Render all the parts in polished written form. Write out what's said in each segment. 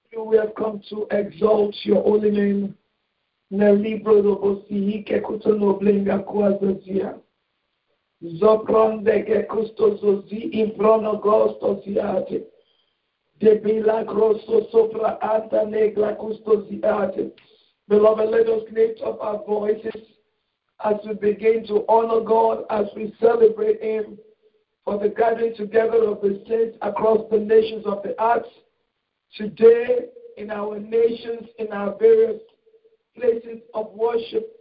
We have come to exalt your holy name. Na libro do bosi ke kutono blenga kwazazia. Zopronde ke kustozozi improno gostoziate. De bila grosso sopra anta negla custoziate. Beloved, let us lift up our voices as we begin to honor God, as we celebrate Him for the gathering together of the saints across the nations of the earth. Today, in our nations, in our various places of worship,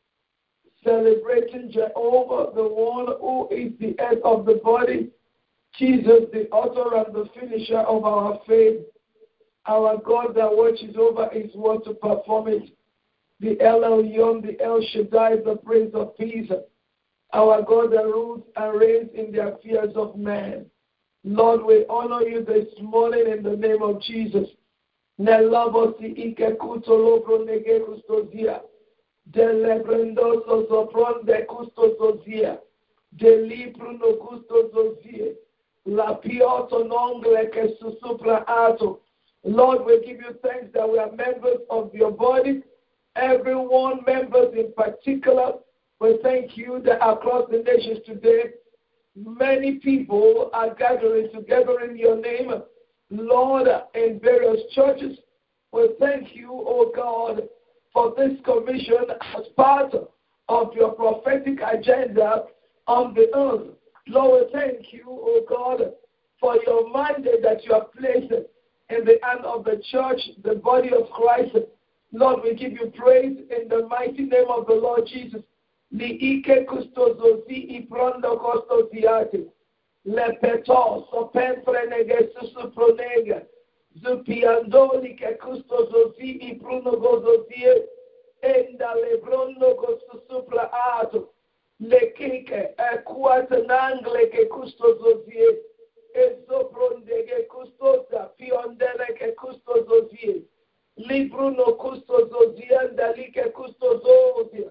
celebrating Jehovah, the one who is the head of the body, Jesus, the author and the finisher of our faith, our God that watches over His word to perform it, the El Elyon, the El Shaddai, the Prince of Peace, our God that rules and reigns in the affairs of man. Lord, we honor you this morning in the name of Jesus. Nelabosi ike kutolobro nege kustozia. De lebrendoso sopron de kustozozia. De libro no kustozozie. La pioto nongle que susupra ato. Lord, we give you thanks that we are members of your body. Everyone, members in particular, we thank you that across the nations today, many people are gathering together in your name. Lord, in various churches, we thank you, oh God, for this commission as part of your prophetic agenda on the earth. Lord, we thank you, oh God, for your mandate that you have placed in the hand of the church, the body of Christ. Lord, we give you praise in the mighty name of the Lord Jesus. Li ike kustozozi iprondo kostoziate. Le peto sopempre nege susupronega. Zupiandoli ke kustozozi ipruno gozozie. Enda lebrono gosusupra ato. Le kike ekuatenangle ke kustozozie. Ezoprondege kustoza piondele ke kustozozie. Libruno kustozozie ndalike kustozozia.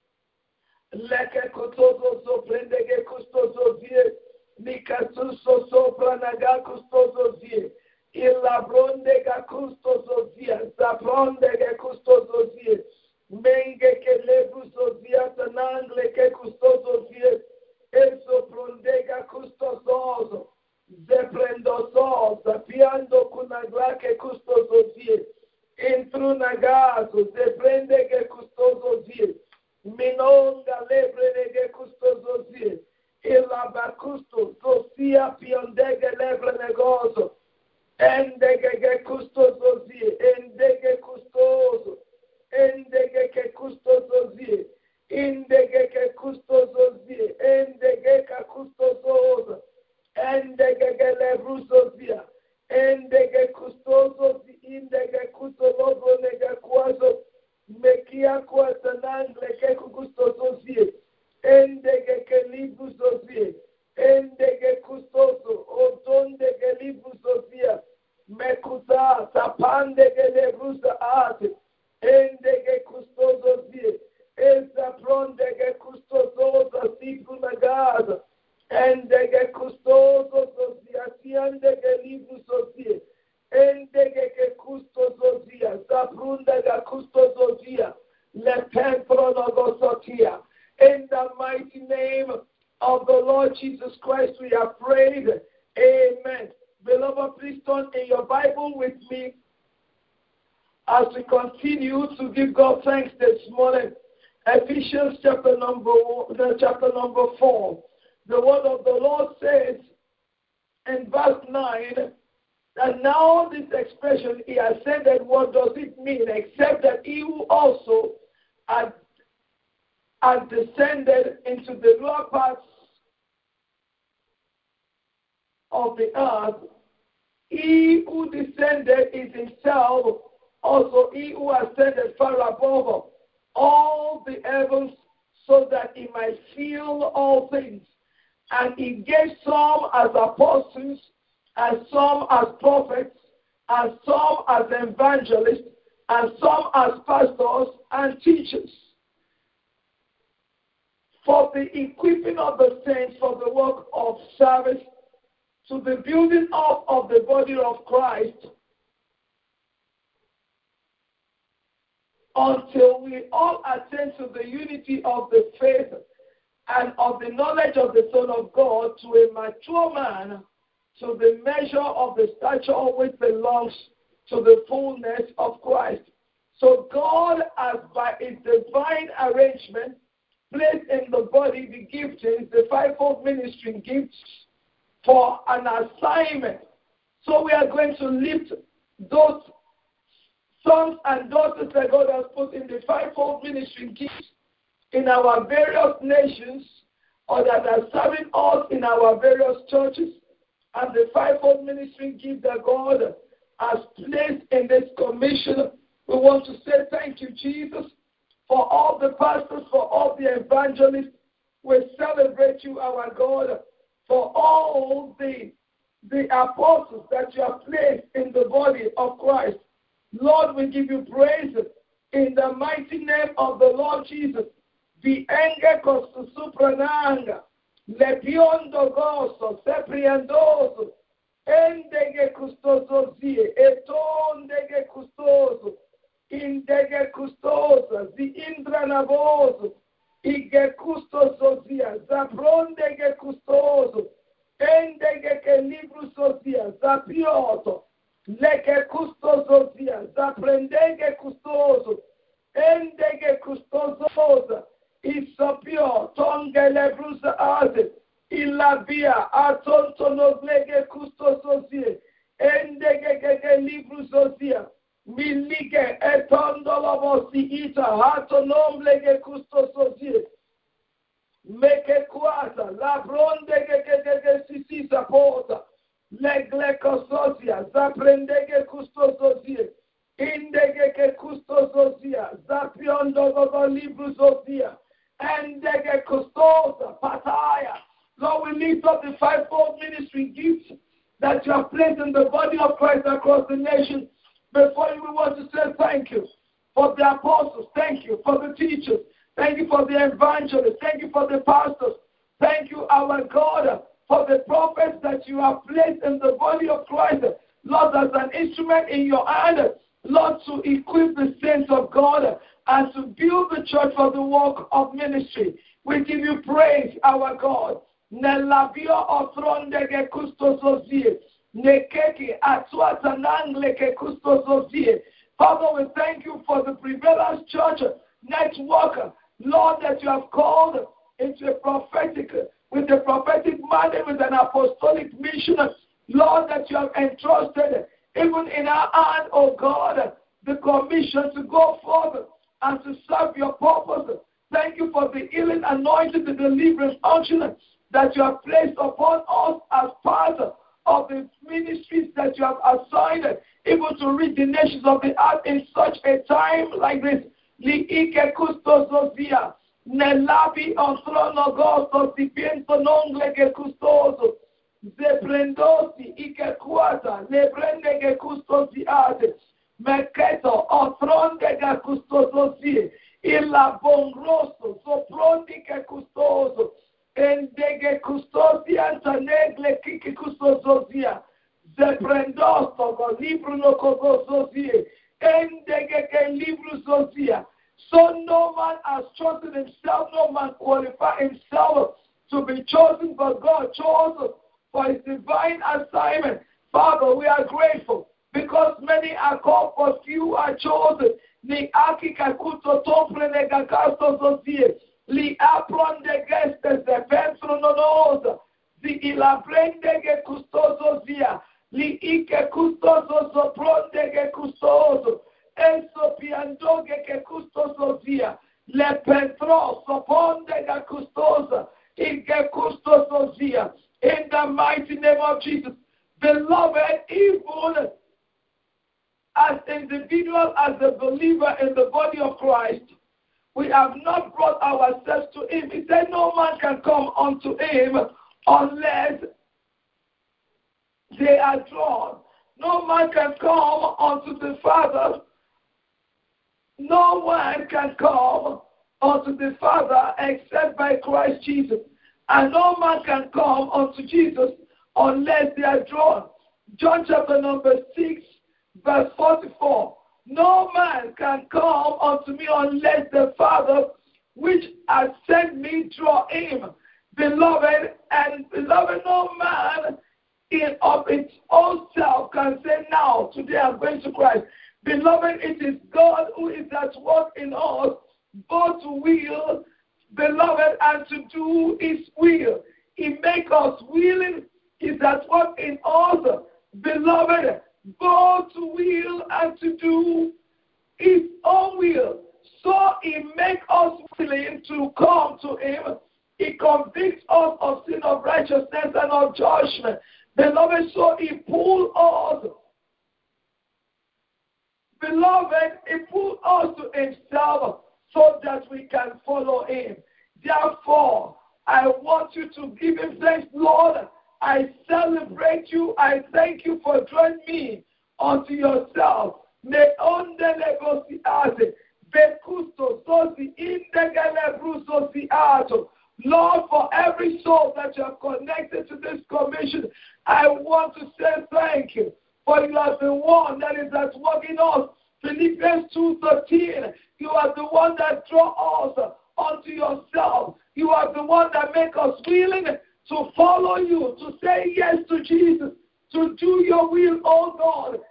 Leke kustozo soprendege kustozozie. Nikasuso sopranaga kustozozie. Ilabrondega kustozozia. Zaprondege kustozozie. Menge ke lebuzozia tanangle ke kustozozie. Ezoprondega kustozozo. Zeprendoso. Zapiando kunagla ke kustozozie. Intrunagazo. Zeprendege kustozozie. Minonga lebrene custosozie. Ilabacusto, Sosia piondege lebre negozo. Endege custosozie. Endege custoso. Endege che custosozie. Indege che custosozie. Endege ca custososo. Endege lebrusozia. Endege custosozi. Indege custologo nege quaso. Mekia kwatanangle ke kustosozie. Endege ke libusozie. Endege kustoso. Otonde ke libusozia. Mekuta tapande ke lebrusa ate. Endege kustosozie. Esa prondege kustosoza sikunagaza. Endege kustosozia. Siandege libusozie. Endege ke kustozozia, zaprundega kustozozia, lepentronogosotia. In the mighty name of the Lord Jesus Christ, we have prayed. Amen. Beloved, please turn in your Bible with me as we continue to give God thanks this morning. Ephesians chapter number 4. The word of the Lord says in verse 9, and now this expression, he has said that what does it mean? Except that he who also had descended into the lower parts of the earth, he who descended is himself also he who ascended far above all the heavens so that he might fill all things. And he gave some as apostles, and some as prophets, and some as evangelists, and some as pastors and teachers, for the equipping of the saints for the work of service, to the building up of the body of Christ, until we all attain to the unity of the faith and of the knowledge of the Son of God, to a mature man, to the measure of the stature which belongs to the fullness of Christ. So God has, by His divine arrangement, placed in the body the giftings, the fivefold ministry gifts, for an assignment. So we are going to lift those sons and daughters that God has put in the fivefold ministry gifts in our various nations, or that are serving us in our various churches, and the fivefold ministry gift that God has placed in this commission. We want to say thank you, Jesus, for all the pastors, for all the evangelists. We celebrate you, our God, for all the apostles that you have placed in the body of Christ. Lord, we give you praise in the mighty name of the Lord Jesus. The enge costo suprananga, le biondo gosto, sepriandoso, endege custoso zie, etondege custoso, indege custosa, zi indranavoso, ige custoso zia, zaprondege custoso, endege che libro sosia, zapioto, lege custoso zia, zaprendege custoso, endege custososa, isopio, tonge lebrusa aze, ilabia, atontonoglege custososie, endege libro sosia, milige etondolobosi ita, hatonomblege custososie, meke kuasa, labrondege sisisa pota, leglecososia, zaprendege custososie, indege ke custososia, zapiondogo librusosia, endege custosa, pataya. Lord, we lift up the fivefold ministry gifts that you have placed in the body of Christ across the nation. Before you, we want to say thank you for the apostles. Thank you for the teachers. Thank you for the evangelists. Thank you for the pastors. Thank you, our God, for the prophets that you have placed in the body of Christ. Lord, as an instrument in your hand, Lord, to equip the saints of God and to build the church for the work of ministry. We give you praise, our God. Nelabio ofrondege custososie. Nekeki atuatanangleke custososie. Father, we thank you for the Prevalence Church network, Lord, that you have called into a prophetic, with a prophetic mandate, with an apostolic mission, Lord, that you have entrusted even in our hand, oh God, the commission to go forward and to serve your purpose. Thank you for the healing, anointing, the deliverance unction that you have placed upon us as part of the ministries that you have assigned, even to reach the nations of the earth in such a time like this. Liike custososia, nelabi ontrono gosto, sipiento nonglege custoso, zeprendosi ike quata, lebrendege custosiate, merketo ontrondege custososie, illa bongroso, soprondike custoso, endege custosia, tanegle kike custososia, zeprendosto, go libro no cogososie, endege libro sosia. So no man has chosen himself, no man qualified himself to be chosen, but God chose for his divine assignment. Father, we are grateful because many are called, but few are chosen. Li akika kuto tompre negagasto sosie, li apron de gestes de pentro nonosa, zi ilabrende custoso zia, li ike custoso sopronde custoso, eso piandoge che custoso zia, le pentro soponde custosa, ike custoso zia. In the mighty name of Jesus, beloved, even as individual, as a believer in the body of Christ, we have not brought ourselves to him. He said no man can come unto him unless they are drawn. No man can come unto the Father. No one can come unto the Father except by Christ Jesus. And no man can come unto Jesus unless they are drawn. John chapter number 6, verse 44. No man can come unto me unless the Father which has sent me draw him. Beloved, no man of its own self can say, now, today I'm going to Christ. Beloved, it is God who is at work in us, both to will, beloved, and to do his will. He makes us willing, is at work in us, beloved, both to will and to do his own will. So he makes us willing to come to him. He convicts us of sin, of righteousness, and of judgment. Beloved, so he pulls us. Beloved, he pulls us to himself so that we can follow him. Therefore, I want you to give him thanks, Lord. I celebrate you. I thank you for drawing me unto yourself. Me onde negociate, becusto sosi indegele brusosiato. Lord, for every soul that you have connected to this commission, I want to say thank you. For you are the one that is at work in us. Philippians 2:13. You are the one that draws us unto yourself. You are the one that makes us willing to follow you, to say yes to Jesus, to do your will, oh God.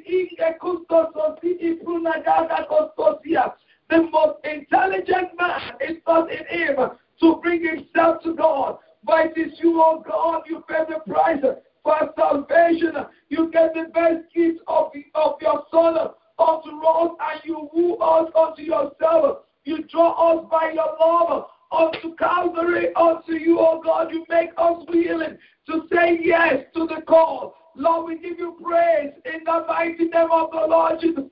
The most intelligent man is not in him to bring himself to God, but it is you, oh God. You pay the price for salvation. You get the best gift of your Son unto us, and you woo us unto yourself. You draw us by your love unto Calvary, unto you, oh God. You make us willing to say yes to the call. Lord, we give you praise in the mighty name of the Lord Jesus.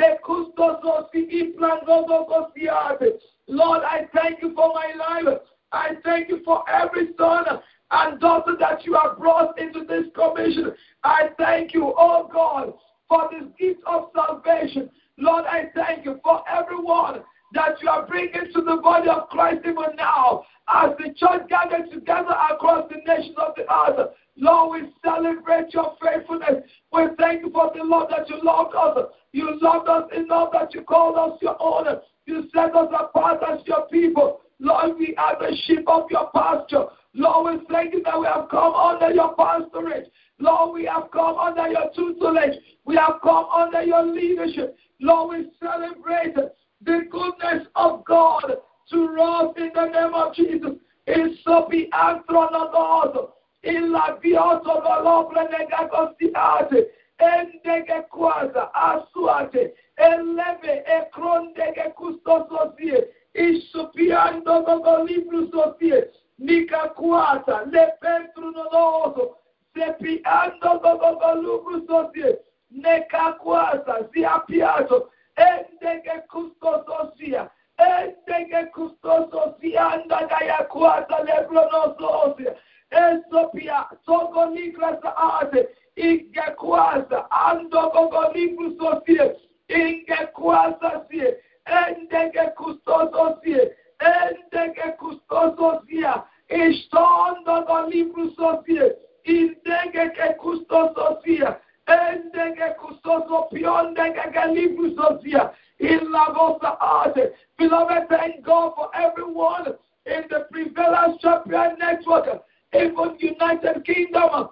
Lord, I thank you for my life. I thank you for every son and daughter that you have brought into this commission. I thank you, oh God, for this gift of salvation. Lord, I thank you for everyone that you are bringing to the body of Christ even now as the church gathers together across the nations of the earth. Lord, we celebrate your faithfulness. We thank you for the love that you loved us. You loved us enough that you called us your own. You set us apart as your people. Lord, we are the sheep of your pasture. Lord, we thank you that we have come under your pastorate. Lord, we have come under your tutelage. We have come under your leadership. Lord, we celebrate the goodness of God to us in the name of Jesus. In sopi antronodos, in la bioto valobre negagostiate, endege quasa asuate, eleve e crondege custososie, isupiando gogolibru sosie, nica quata, le pentrunoso, sepiando gogolubru sosie, neca quasa, sia piato, endege custososia, endege custososia, andagaya quata, lebronososia, esopia, togonicrasa ate, inge quasa, ando gogolibru sosie, inge quasa sie, endege custososie, endege custososia, istondo gogolibru sosie, indege che custososia, endege custoso piondege galibru sosia, in la vosa ate. Beloved, thank God for everyone in the Prevalence Champion Network, even United Kingdom,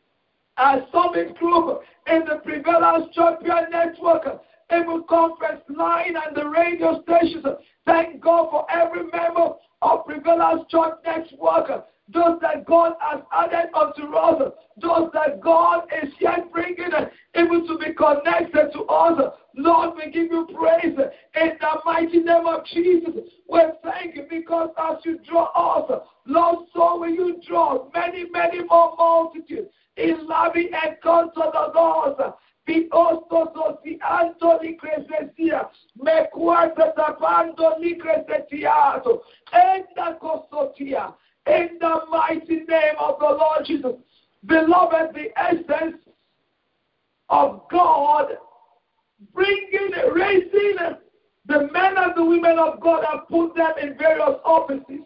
a Summit Group in the Prevalence Champion Network, even Conference Line and the radio stations. Thank God for every member of Prevalence Church Network, those that God has added unto us, those that God is yet bringing able to be connected to us. Lord, we give you praise in the mighty name of Jesus. We thank you because as you draw us, Lord, so will you draw many, many more multitudes in loving and counsel of God. Be also si Antoni Cresesia, me quata tapando li cresetiato, enda cosotia, in the mighty name of the Lord Jesus. Beloved, the essence of God raising the men and the women of God and put them in various offices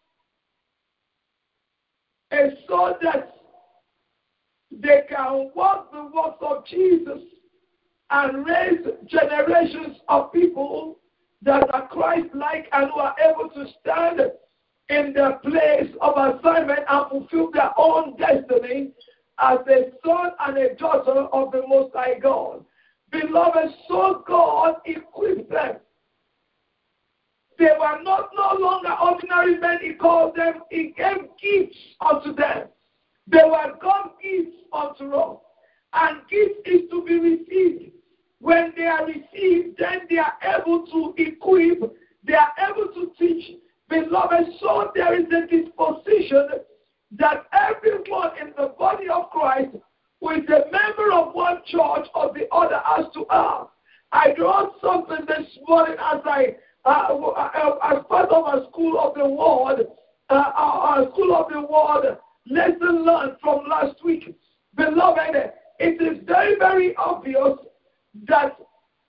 is so that they can work the works of Jesus and raise generations of people that are Christ-like and who are able to stand in their place of assignment and fulfill their own destiny as a son and a daughter of the Most High God. Beloved, so God equipped them. They were no longer ordinary men, he called them, he gave gifts unto them. They were God's gifts unto us. And gift is to be received. When they are received, then they are able to equip, they are able to teach. Beloved, so there is a disposition that everyone in the body of Christ who is a member of one church or the other has to have. I wrote something this morning as part of our School of the Word, our School of the Word lesson learned from last week. Beloved, it is very, very obvious that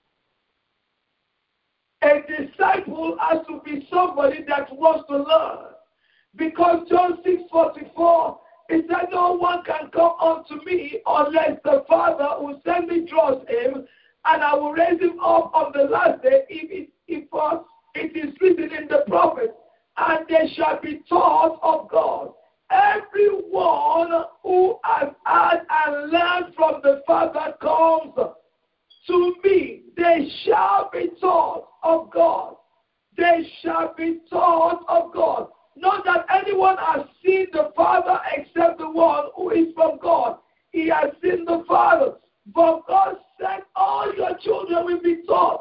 a disciple has to be somebody that wants to learn. Because John 6:44, it said, no one can come unto me unless the Father who sent me draws him, and I will raise him up on the last day, if it is written in the prophets, and they shall be taught of God. Everyone who has had and learned from the Father comes to me. They shall be taught of God. They shall be taught of God. Not that anyone has seen the Father except the one who is from God. He has seen the Father. But God said all your children will be taught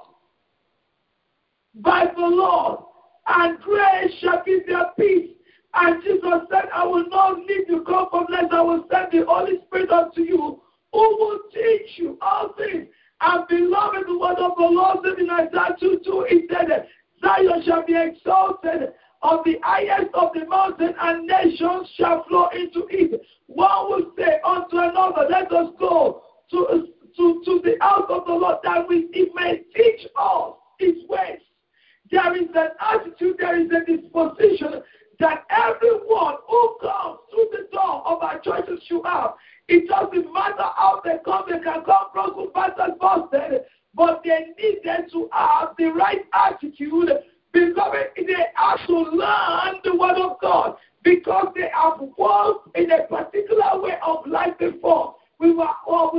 by the Lord, and grace shall be their peace. And Jesus said, I will not leave you comfortless. I will send the Holy Spirit unto you, who will teach you all things. And beloved, the word of the Lord said in Isaiah 2:2, he said, Zion shall be exalted on the highest of the mountain, and nations shall flow into it. One will say unto another, let us go to the house of the Lord, that he may teach us his ways. There is an attitude, there is a disposition that everyone who comes through the door of our churches should have. It doesn't matter how they come, they can come broken, battered, busted, but they needed to have the right attitude. Beloved, they have to learn the word of God because they have walked in a particular way of life before. We were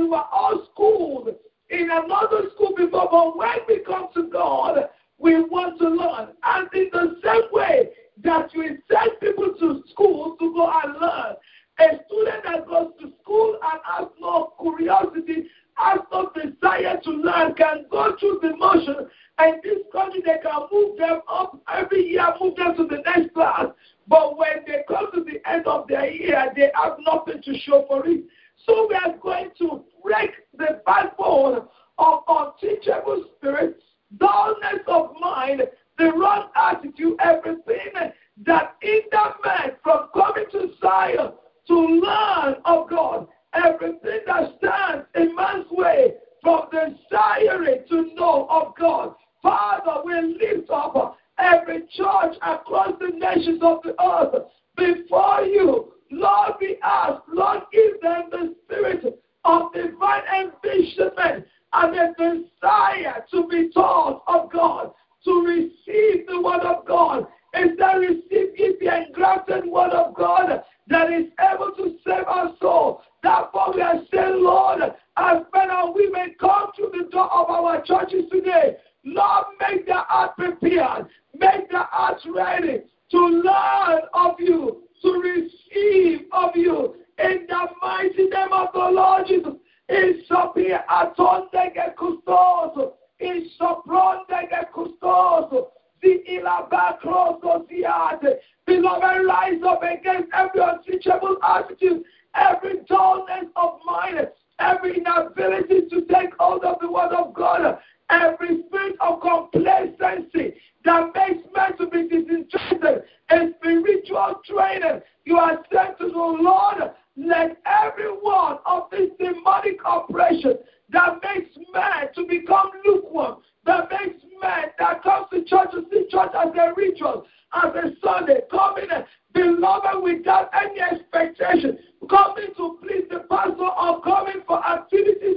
all schooled in another school before, but when we come to God, we want to learn. And in the same way that we send people to school to go and learn, a student that goes to school and has no curiosity, has no desire to learn, can go through the motion, and this country they can move them up every year, move them to the next class. But when they come to the end of their year, they have nothing to show for it. So we are going to break the backbone of unteachable spirits, dullness of mind, the wrong attitude, everything that hinders men from coming to Zion to learn of God, everything that stands in man's way from desiring to know of God. Father, we lift up every church across the nations of the earth before you. Lord, we ask, Lord, give them the spirit of divine envisionment and a desire to be taught of God, to receive the word of God. Is that receive the engrafted word of God that is able to save our soul? Therefore, we are saying, Lord, as men and women come to the door of our churches today, Lord, make their heart prepared, make their hearts ready to learn of you, to receive of you, in the mighty name of the Lord Jesus. In Sopia Atondege Custoso, in Soprondege Custoso, the Ilabacros Osiate. Beloved, rise up against every unteachable attitude, every dullness of mind, every inability to take hold of the word of God, every spirit of complacency that makes men to be disinterested in spiritual training. You are sent to the Lord. Let every one of this demonic oppression that makes men to become lukewarm, that makes men that comes to church to see church as a ritual, as a Sunday, coming, beloved, without any expectation, coming to please the pastor or coming for activities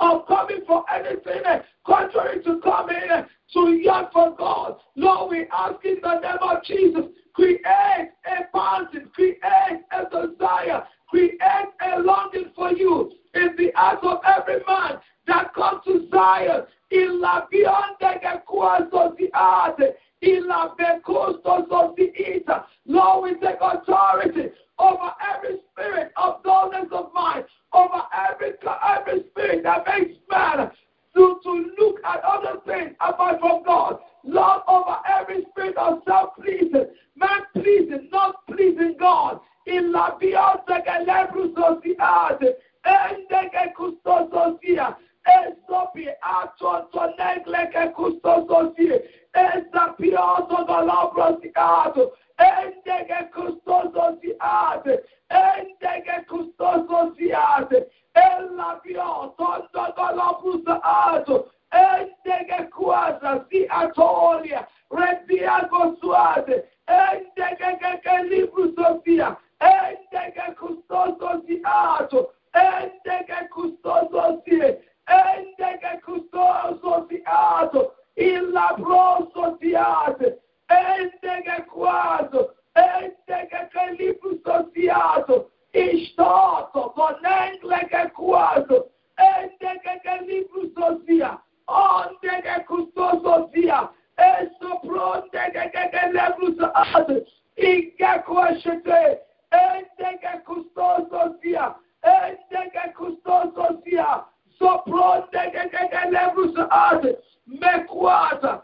of coming for anything contrary to coming to yearn for God. Lord, we ask in the name of Jesus, create a mountain, create a desire, create a longing for you in the heart of every man that comes to Zion. In la beyond the course of the earth, in la becostos of the east. Lord, we take authority over every spirit of dullness of mind, over every spirit that makes man to look at other things apart from God. Lord, over every spirit of self-pleasing, man-pleasing, not pleasing God. In la beyond the lebrus of the earth, and the custos of the Esopi atonto negleke kustososi esapioso dolobrosi endege kustososi endege kustososi elabio tondo dolobrusa endege kuasa si atolia rediago suade endege librusosia endege kustososi endege kustososi endege custoso siato, il labroso siate, endege quaso, endege calipuso siato, istoto, conenglege quaso, endege calipuso sia, ondege custoso sia, esso prondege lebruso ate, inge quashete, endege custoso sia, endege custoso sia, Sopronde che lebrus ate, mequata,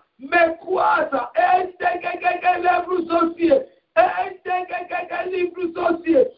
ende che lebrus osie, ende che librus osie,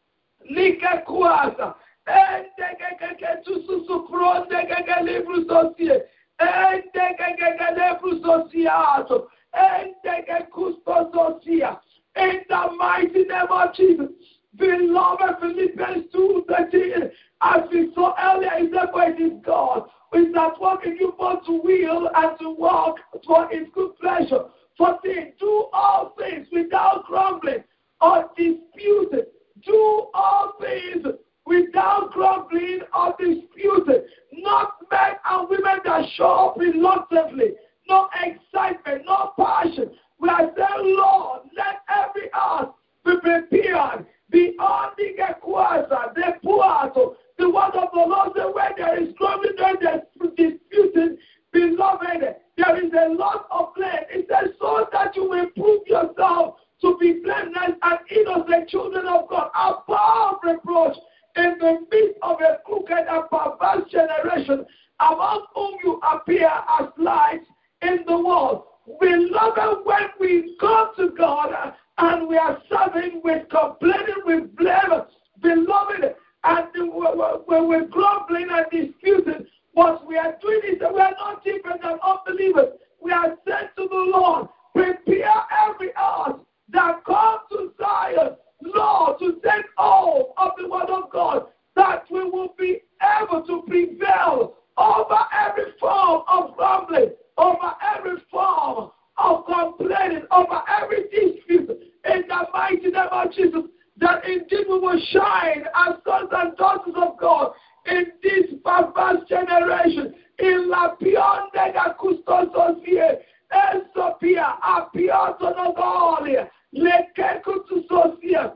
lica quata, ende che tu sopronde che librus osie, ende che lebrus osiato, ende che custos osia, in the mighty name of Jesus. Beloved, Philippians 2:13, as we saw earlier, is that for it is God who is at work in you both to will and to walk for his good pleasure. 14, do all things without grumbling or disputing. Do all things without grumbling or disputing. Not men and women that show up reluctantly. No excitement, no passion. We are saying, Lord, let every heart be prepared. Beyond the Equaza, the Puato, the word of the Lord, the way there is grumbling, there is disputing, beloved, there is a lot of blame. It says, so that you will prove yourself to be blameless and innocent children of God, above reproach, in the midst of a crooked and perverse generation, among whom you appear as lights in the world. Beloved, when we come to God and we are serving with complaining, with blame, beloved, and when we're grumbling and disputing, what we are doing is that we are not different than unbelievers. We are sent to the Lord, prepare every heart that comes to Zion, Lord, to take hold of the word of God, that we will be able to prevail over every form of grumbling, over every form of complaining, over every dispute, in the mighty name of Jesus, that indeed we will shine as sons and daughters of God in this perverse generation. In la pionde da custososie, esopia, apioto nogolia, le kekutu sosia,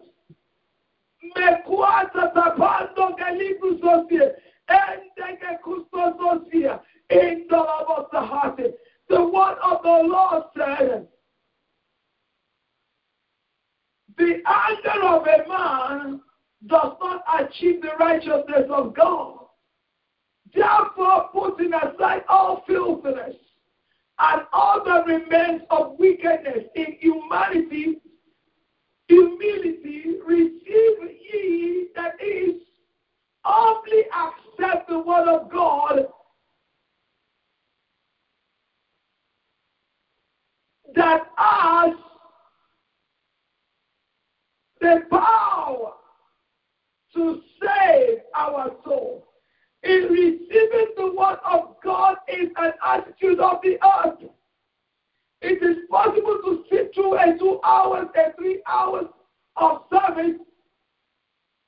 me quata tapando galibu sosie, ende ke custososia, in the love of the heart. The word of the Lord said, the anger of a man does not achieve the righteousness of God. Therefore, putting aside all filthiness and all that remains of wickedness in humanity, humility, receive ye, that is, humbly accept the word of God, that has the power to save our soul. In receiving the word of God is an attitude of the earth. It is possible to sit through a 2 hours, a 3 hours of service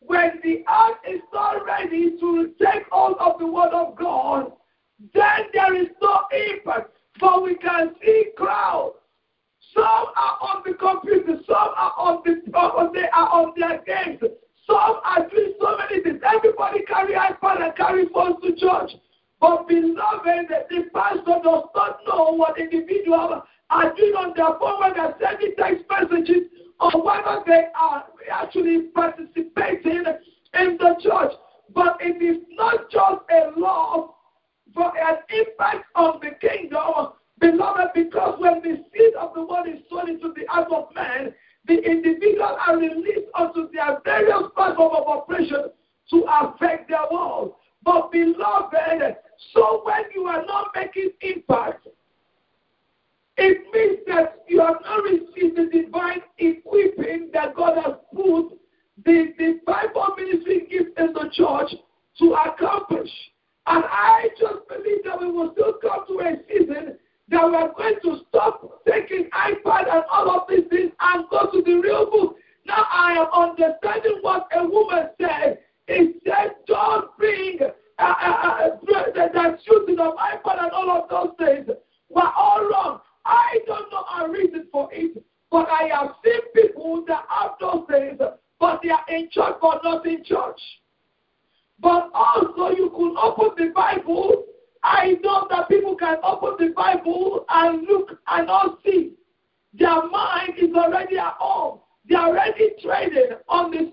when the earth is not ready to take hold of the word of God, then there is no impact. But we can see crowds. Some are on the computer, some are on their games, some are doing so many things. Everybody carry iPad and carry phones to church. But beloved, the pastor does not know what individuals are doing on their phone when they're sending text messages, or whether they are actually participating in the church. But it is not just a law for an impact on the kingdom, beloved, because when the seed of the word is sown into the heart of man, the individuals are released onto their various platforms of operation to affect their world. But beloved, so when you are not making impact, it means that you have not received the divine equipping that God has put the Bible ministry gift in the church to accomplish. And I just believe that we will still come to a season that we are going to stop taking iPad and all of these things and go to the real book. Now I am understanding what a woman said. It said, don't bring that shooting of iPad and all of those things were all wrong. I don't know a reason for it, but I have seen people that have those things, but they are in church but not in church. But also you could open the Bible. I know that people can open the Bible and look and not see. Their mind is already at home. They are already trading on the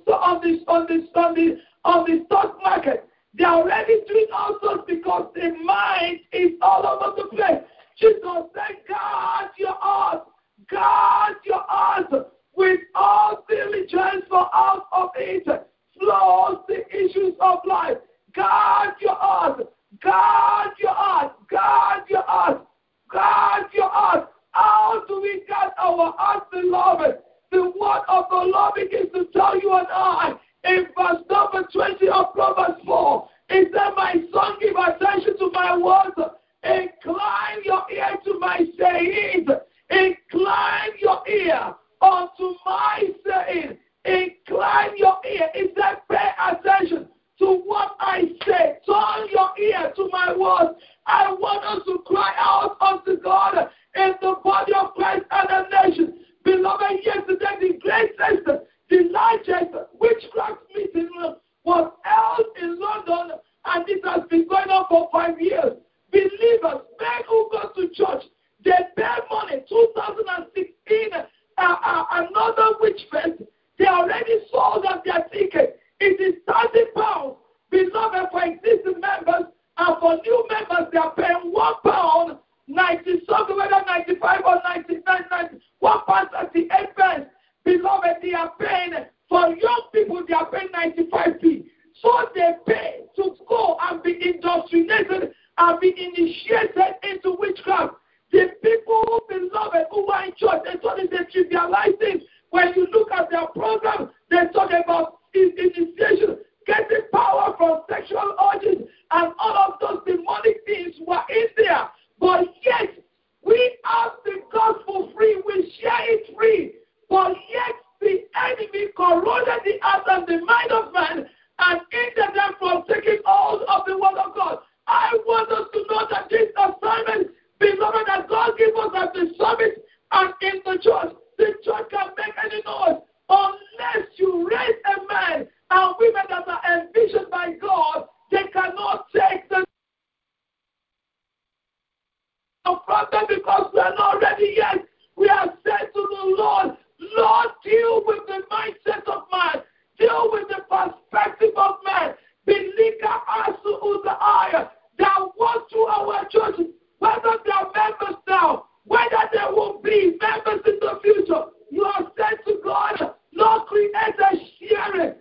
stock market. They are already doing all sorts because the mind is all over the place. Jesus said, guard your heart with all diligence, for out of it flows the issues of life. Guard your heart. Guard your heart. Guard your heart. Guard your heart. How do we guard our heart, beloved? The word of the Lord begins to tell you and I in verse number 20 of Proverbs 4. It said, my son, give attention to my words. Incline your ear to my sayings. Incline your ear unto my saying. Incline your ear. It said, pay attention to what I say. Turn your ear to my words. I want us to cry out unto God in the body of Christ and the nation. Beloved, yesterday the greatest, the largest witchcraft meeting was held in London, and it has been going on for 5 years. Believers, men who go to church, they pay money. 2016, another witch fest, they already sold out their ticket. It is £30. Beloved, for existing members, and for new members, they are paying £1, 90 something, whether 95 or 99, 1 pound 38 pence. Beloved, they are paying, for young people, they are paying 95p. So they pay to go and be indoctrinated and be initiated into witchcraft. The people, beloved, who are in church, they thought they trivialize things. When you look at their program, they talk about initiation, getting power from sexual urges, and all of those demonic things were in there. But yet, we have the gospel free, we share it free. But yet, the enemy corroded the heart and the mind of man and hindered them from taking hold of the word of God. I want us to know that this assignment, beloved, that God gave us at the summit and in the church can make any noise unless you raise a man and women that are envisioned by God. They cannot take the from them because we are not ready yet. We are said to the Lord, Lord, deal with the mindset of man, deal with the perspective of man. Belika Asu Uzaya, that walk through our churches, whether they are members now, whether they will be members in the future. You are said to God, Lord, create a sharing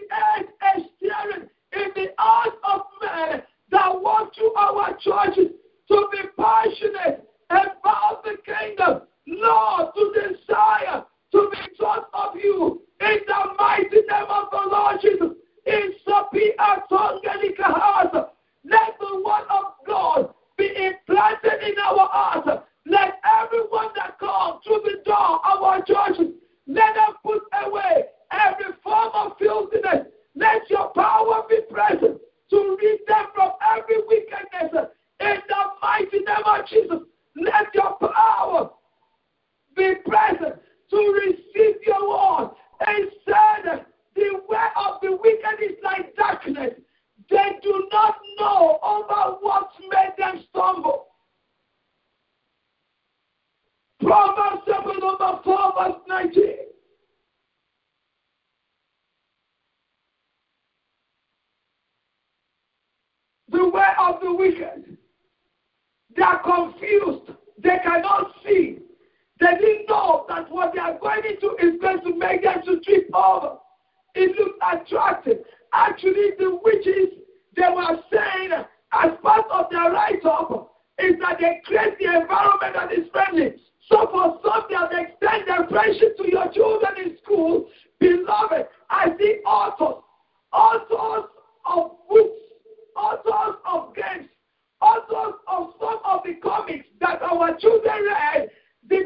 in the heart of man that walk through our churches to be passionate about the kingdom, Lord, to desire to be taught of you in the mighty name of the Lord Jesus. In Sapia Tongalikahasa, let the word of God be implanted in our hearts. Let everyone that comes through the door of our churches, let them put away every form of filthiness. Let Jesus, let your power be present to receive your word. And said, the way of the wicked is like darkness. They do not know over what made them stumble. Proverbs chapter number 4, verse 19. The way of the wicked. They are confused. They cannot see. They didn't know that what they are going into is going to make them to trip over. It looks attractive. Actually, the witches, they were saying, as part of their write-up, is that they create the environment that is friendly. So for some, they have extended their friendship to your children in school. Beloved, I see authors of books, authors of games, authors of some of the comics that our children read. They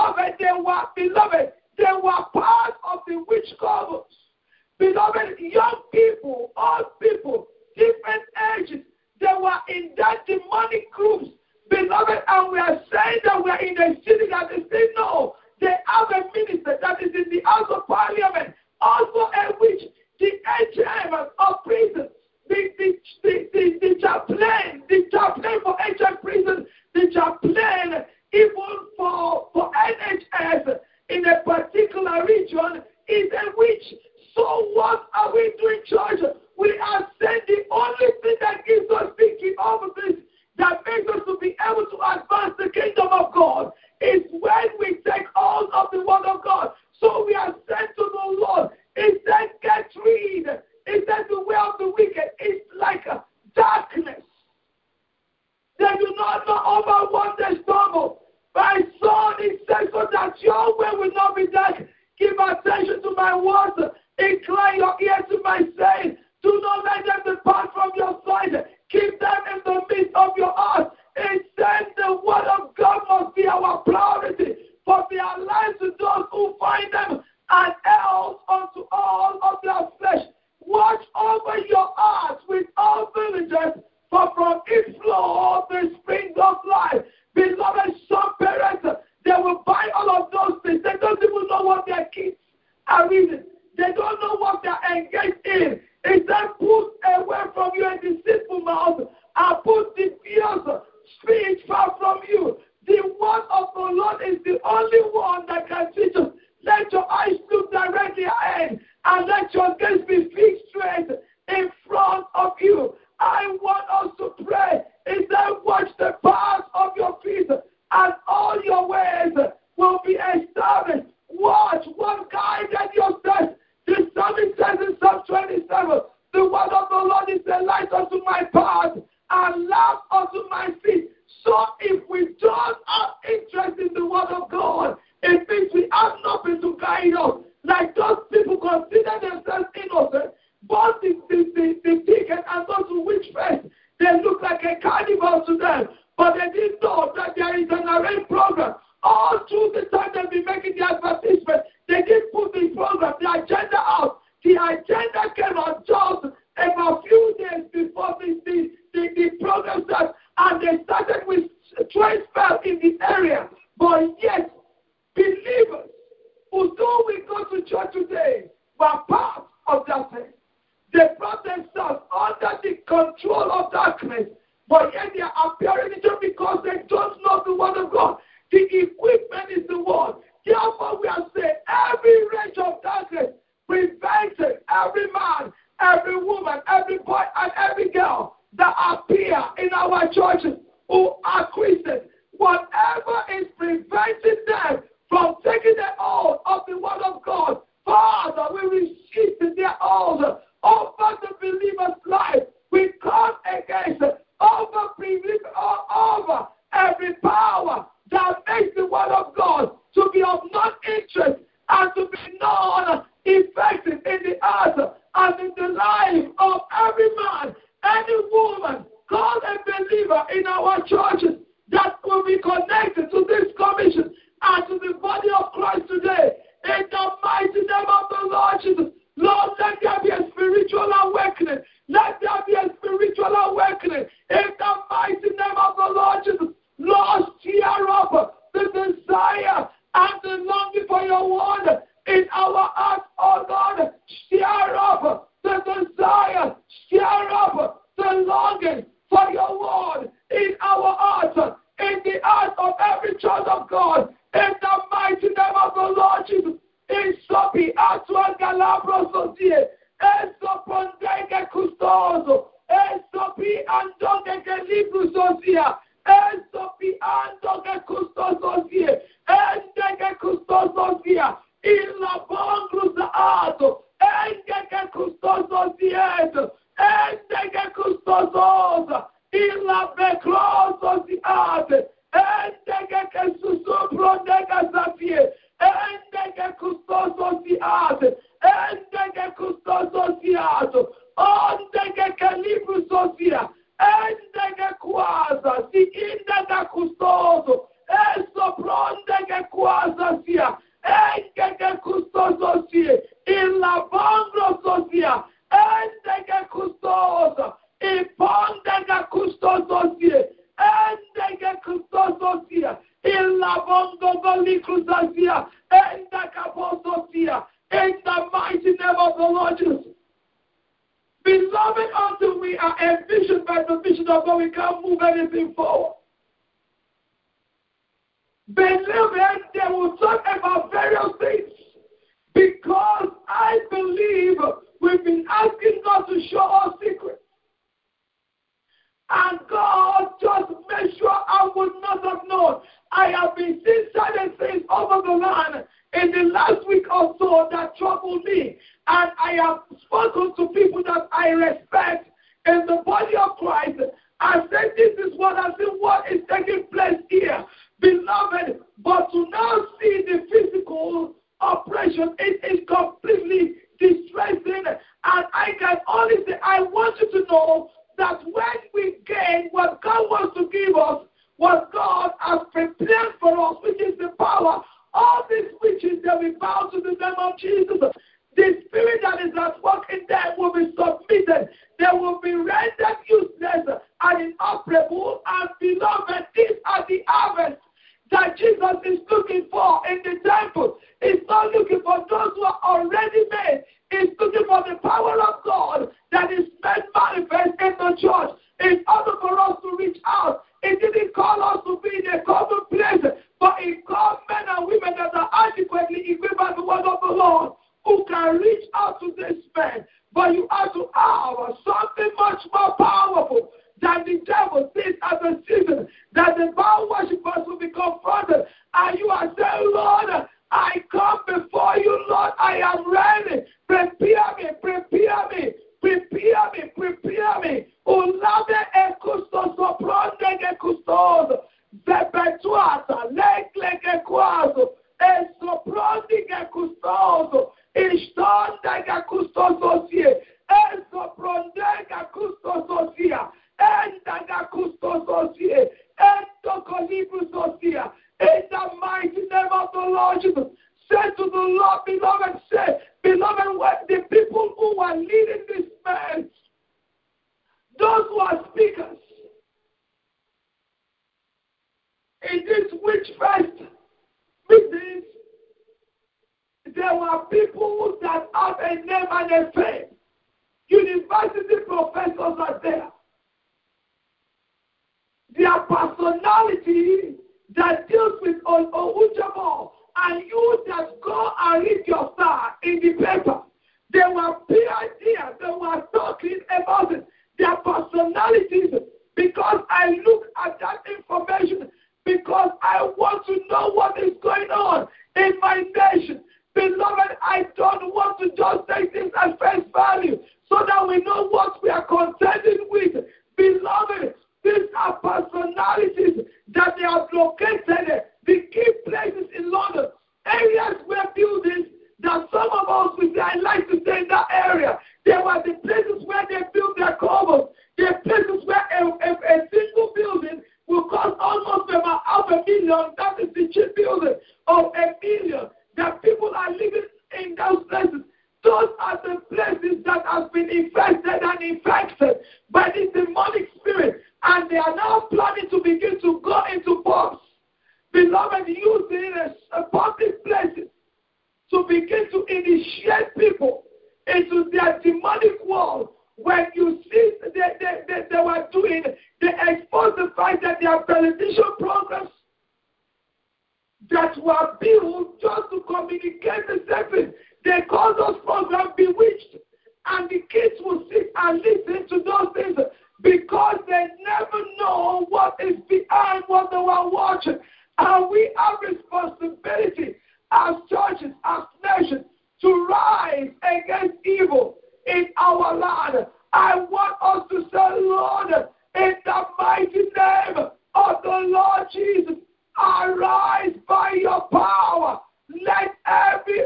were part of the witch covers. Beloved, young people, old people, different ages, they were in that demonic groups. Beloved, and we are saying that we are in a city that they say no. They have a minister that is in the House of Parliament, also a witch, the HM of prison, the chaplain for HM prison, the chaplain even for NHS in a particular region is a witch. So what are we doing, church? We are saying the only thing that gives us victory over this, that makes us to be able to advance the kingdom of God, is when we take hold of the word of God. So we are sent to the Lord. He said, get rid. He said, the way of the wicked is like a darkness. They do not know over what they stumble. My son, he said, so that your way will not be dark. Give attention to my words. Incline your ear to my saying. Do not let them depart from your side. Keep them in the midst of your heart. It says the word of God must be our priority. For they are life to those who find them, and health unto all of their flesh. Watch over your heart with all diligence, for from it flows the spring of life. Beloved, some parents, they will buy all of those things. They don't even know what their kids are reading. They don't know what they are engaged in. It says, put away from you a deceitful mouth, and put the fierce speech far from you. The word of the Lord is the only one that can teach us. Let your eyes look directly ahead, and let your gaze be fixed straight in front of you. I want us to pray. It says, watch the path of your feet, and all your ways will be established. Watch what guided your steps. The psalmist says in Psalm 27, the word of the Lord is a light unto my path and lamp unto my feet. So if we don't have interest in the word of God, it means we have nothing to guide us. Like those people consider themselves innocent, but the ticket and those who witch face, they look like a carnival to them. But they didn't know that there is an arranged program. All through the time they've been making the advertisement, they didn't put the program, the agenda out. The agenda came out just about a few days before the program started, and they started with trade spell in the area. But yet, believers who though we go to church today were part of that thing. They brought themselves under the control of darkness, but yet they are appearing just because they don't know the word of God. The equipment is the word. Therefore, we are saying every range of darkness preventing every man, every woman, every boy, and every girl that appear in our churches who are Christians, whatever is preventing them from taking the hold of the word of God, Father, we resist their hold over the believer's life. We come against over every power that makes the word of God to be of non-interest and to be non-effective in the earth and in the life of every man, any woman, called a believer in our churches that will be connected to this commission and to the body of Christ today. In the mighty name of the Lord Jesus, Lord, let there be a spiritual awakening. Let there be a spiritual awakening. In the mighty name of the Lord Jesus, Lord, every child of God in the mighty name of the Lord Jesus. In Sopi, Atuan Galabro Sosie, Esopondege Custoso, Esopi Andonge Libru Sosia, Esopi Andonge Custososie, Endege Custososia, Illa Bongrusa Ato, Endege Custososieto, Endege Custososa, Illa Becrososiate, Endege Susupronega Sapie, Endege Custososiate, Endege Custososiato, Ondege Calibru Sosia, Endege Quasa, Si Indega Custoso, Esoprondege Quasa Sia, Endege Custososie, Illa Bongro Sosia, Endege Custosa, Ipondega Custososie, Endege Custososia, Illa Bongo Golicrusasia, Endega Pososia, in the mighty name of the Lord Jesus. Beloved, until we are envisioned by the vision of God, we can't move anything forward. Beloved, they will talk about various things because I believe we've been asking God to show us secrets. And God just made sure I would not have known. I have been seeing certain things over the land in the last week or so that troubled me. And I have spoken to people that I respect in the body of Christ. I said, this is what I see, what is taking place here. Beloved, but to now see the physical operation, it is completely distressing. And I can only say, I want you to know that when we gain what God wants to give us, what God has prepared for us, which is the power, all these witches, they will bow to the name of Jesus. The spirit that is at work in them will be submitted. They will be rendered useless and inoperable. And beloved, these are the harvest that Jesus is looking for in the temple. He's not looking for those who are already made. He's looking for the power of God that is made manifest in the church. In order for us to reach out, He didn't call us to be in a common place, but He called men and women that are adequately equipped by the word of the Lord, who can reach out to this man. But you have to have something much more powerful than the devil sees as a season, that the Baal worshippers will be confronted. And you are saying, Lord, I come before you, Lord, I am ready. Prepare me, prepare me, prepare me, prepare me. Ulame e custos sopronde ge custos, zebetuata, legle quaso, e sopronde ge custoso, istonde ge custososie, e sopronde ge custososia, enda ge custososie, endo colibusosia. In the mighty name of the Lord Jesus, say to the Lord, beloved, say, beloved, what the people who are leading this man, those who are speakers in this witchcraft meetings, there were people that have a name and a fame. University professors are there. Their personality that deals with Ojabo, and you that go and read your star in the paper. They were there. They were talking about it. Their personalities, because I look at that information, because I want to know what is going on in my nation. Beloved, I don't want to just take this as face value so that we know what we are contending with. Beloved, these are personalities that they have located, the key places in London, areas where buildings that some of us will say, I like to stay in that area. There were the places where they built their covers. There are places where a single building will cost almost about $500,000. That is the cheap building of $1 million. That people are living in those places. Those are the places that have been infested and infected by the demonic spirit. And they are now planning to begin to go into pubs. Beloved, using public places to begin to initiate people into their demonic world. When you see they were doing, they expose the fact that their television programs, that were built just to communicate the same. They call those programs bewitched. And the kids will sit and listen to those things because they never know what is behind what they were watching. And we have responsibility as churches, as nations, to rise against evil in our land. I want us to say, Lord, in the mighty name of the Lord Jesus, arise by your power. Let every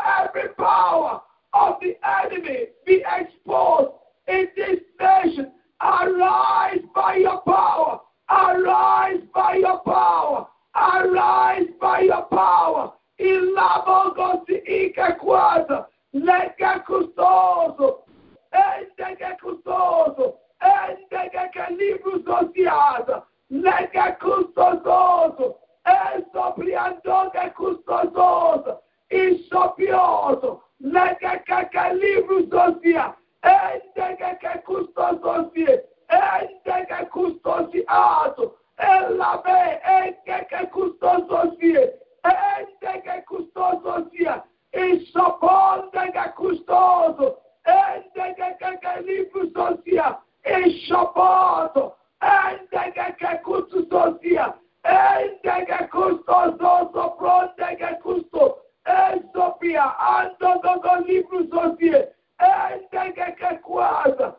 power of the enemy be exposed in this nation. Arise by your power. Arise by your power. Arise by your power. Ilabogosi ikekwasa. Lege custoso. Endege custoso. Endege libru sociata. Lege custoso. Esopriandoge custoso. Isopioso. Lege libru socia. Endege custoso. Endege custosiato. Elabe endege custoso. Endege custoso. Isopondege custoso. Endege libru socia. Isopioso. Endege custoso. Endege custoso. Prondege custo. Esopia. Andogo libru socia. Endege quasa.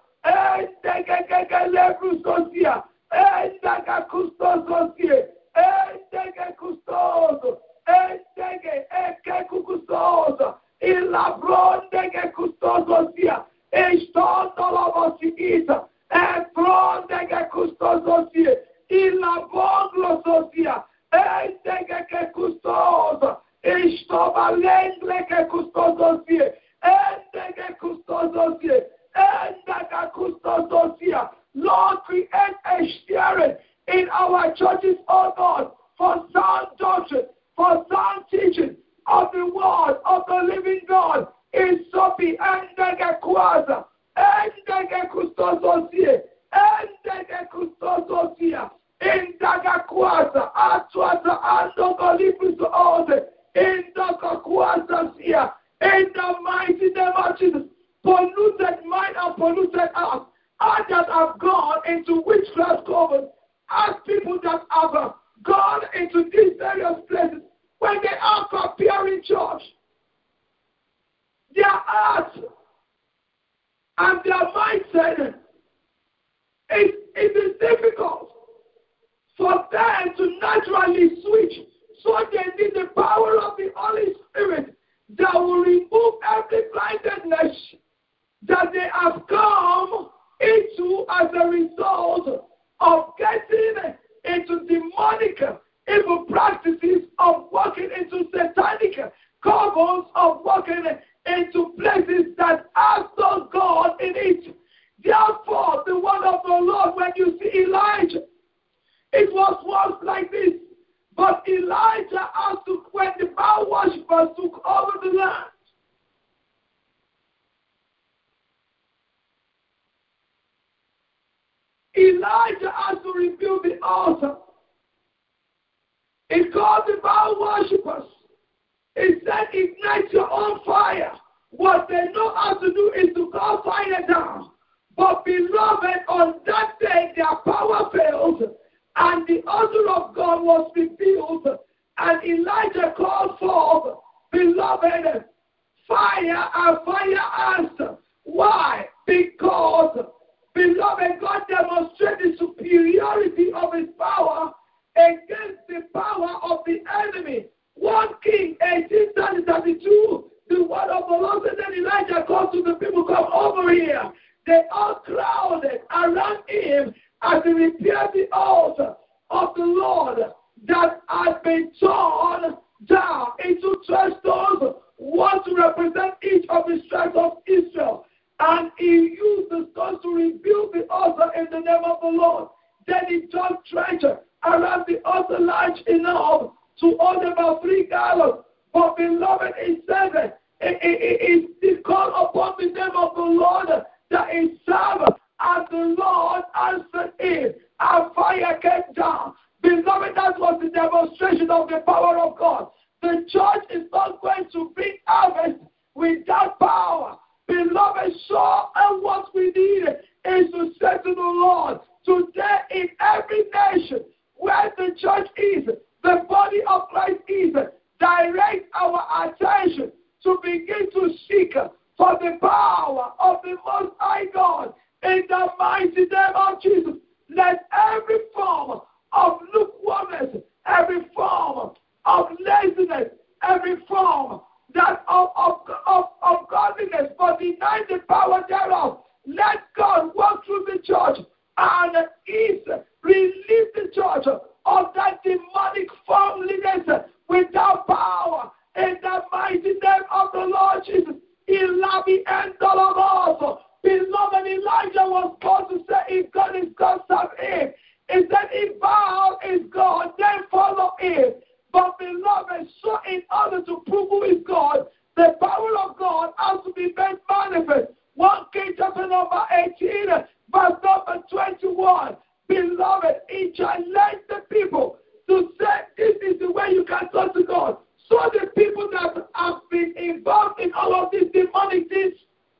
Endege libru socia. Endege custoso. Endege custoso. Endege custoso. Il labrondege custoso sia. Estondo la vosita. E prondege custoso sia. Il labonglo socia. Endege custoso. Esto valengle che custoso sia. Endege custoso sia. Endege custoso sia. Lord, create a steering in our churches, oh God, for sound doctrine, for sound teaching of the word of the living God. In Sophie, endege quasa, endege custoso sia, endege custoso sia, endege quasa, atuasa andogo libus ode, endege quasa sia, in the mighty name of Jesus. Polluted mind and polluted heart, and that have gone into witchcraft coven, as people that have gone into these various places, when they are preparing church, their heart and their mindset, it is difficult for them to naturally switch. So they need the power of the Holy Spirit that will remove every blindedness that they have come into as a result of getting into demonic evil practices, of walking into satanic covens, of walking into places that have no God in it. Therefore, the word of the Lord, when you see Elijah, it was once like this. But Elijah asked when the Baal worshippers took over the land, Elijah has to rebuild the altar. He called the Baal worshippers. He said, ignite your own fire. What they know how to do is to call fire down. But beloved, on that day their power failed, and the altar of God was rebuilt, and Elijah called forth, beloved, fire, and fire answered. Why? Because, beloved, God demonstrated the superiority of his power against the power of the enemy. 1 King 18:32, the word of the Lord said that Elijah called to the people, come over here. They all crowded around him as he repaired the altar of the Lord that had been torn down into 12 stones, one to represent each of the tribes of Israel. And he used the stones to rebuild the altar in the name of the Lord. Then he dug trenches around the altar large enough to hold about 3 gallons. But beloved, he said that he called upon the name of the Lord that he served, and the Lord answered him, and fire came down. Beloved, that was the demonstration of the power of God. The church is not going to bring harvest without power. Beloved, so and what we need is to say to the Lord, today in every nation where the church is, the body of Christ is, direct our attention to begin to seek for the power of the Most High God in the mighty name of Jesus. Let every form of lukewarmness, every form of laziness, every form that of godliness, but deny the power thereof, let God walk through the church and relieve the church of that demonic formliness without power in the mighty name of the Lord Jesus. Beloved, Elijah was called to say, if God is God, serve him. He said, if Baal is God, then follow him. But beloved, so in order to prove who is God, the power of God has to be made manifest. 1 Kings chapter number 18, verse number 21. Beloved, he challenged the people to say, this is the way you can talk to God. So the people that have been involved in all of these demonic things,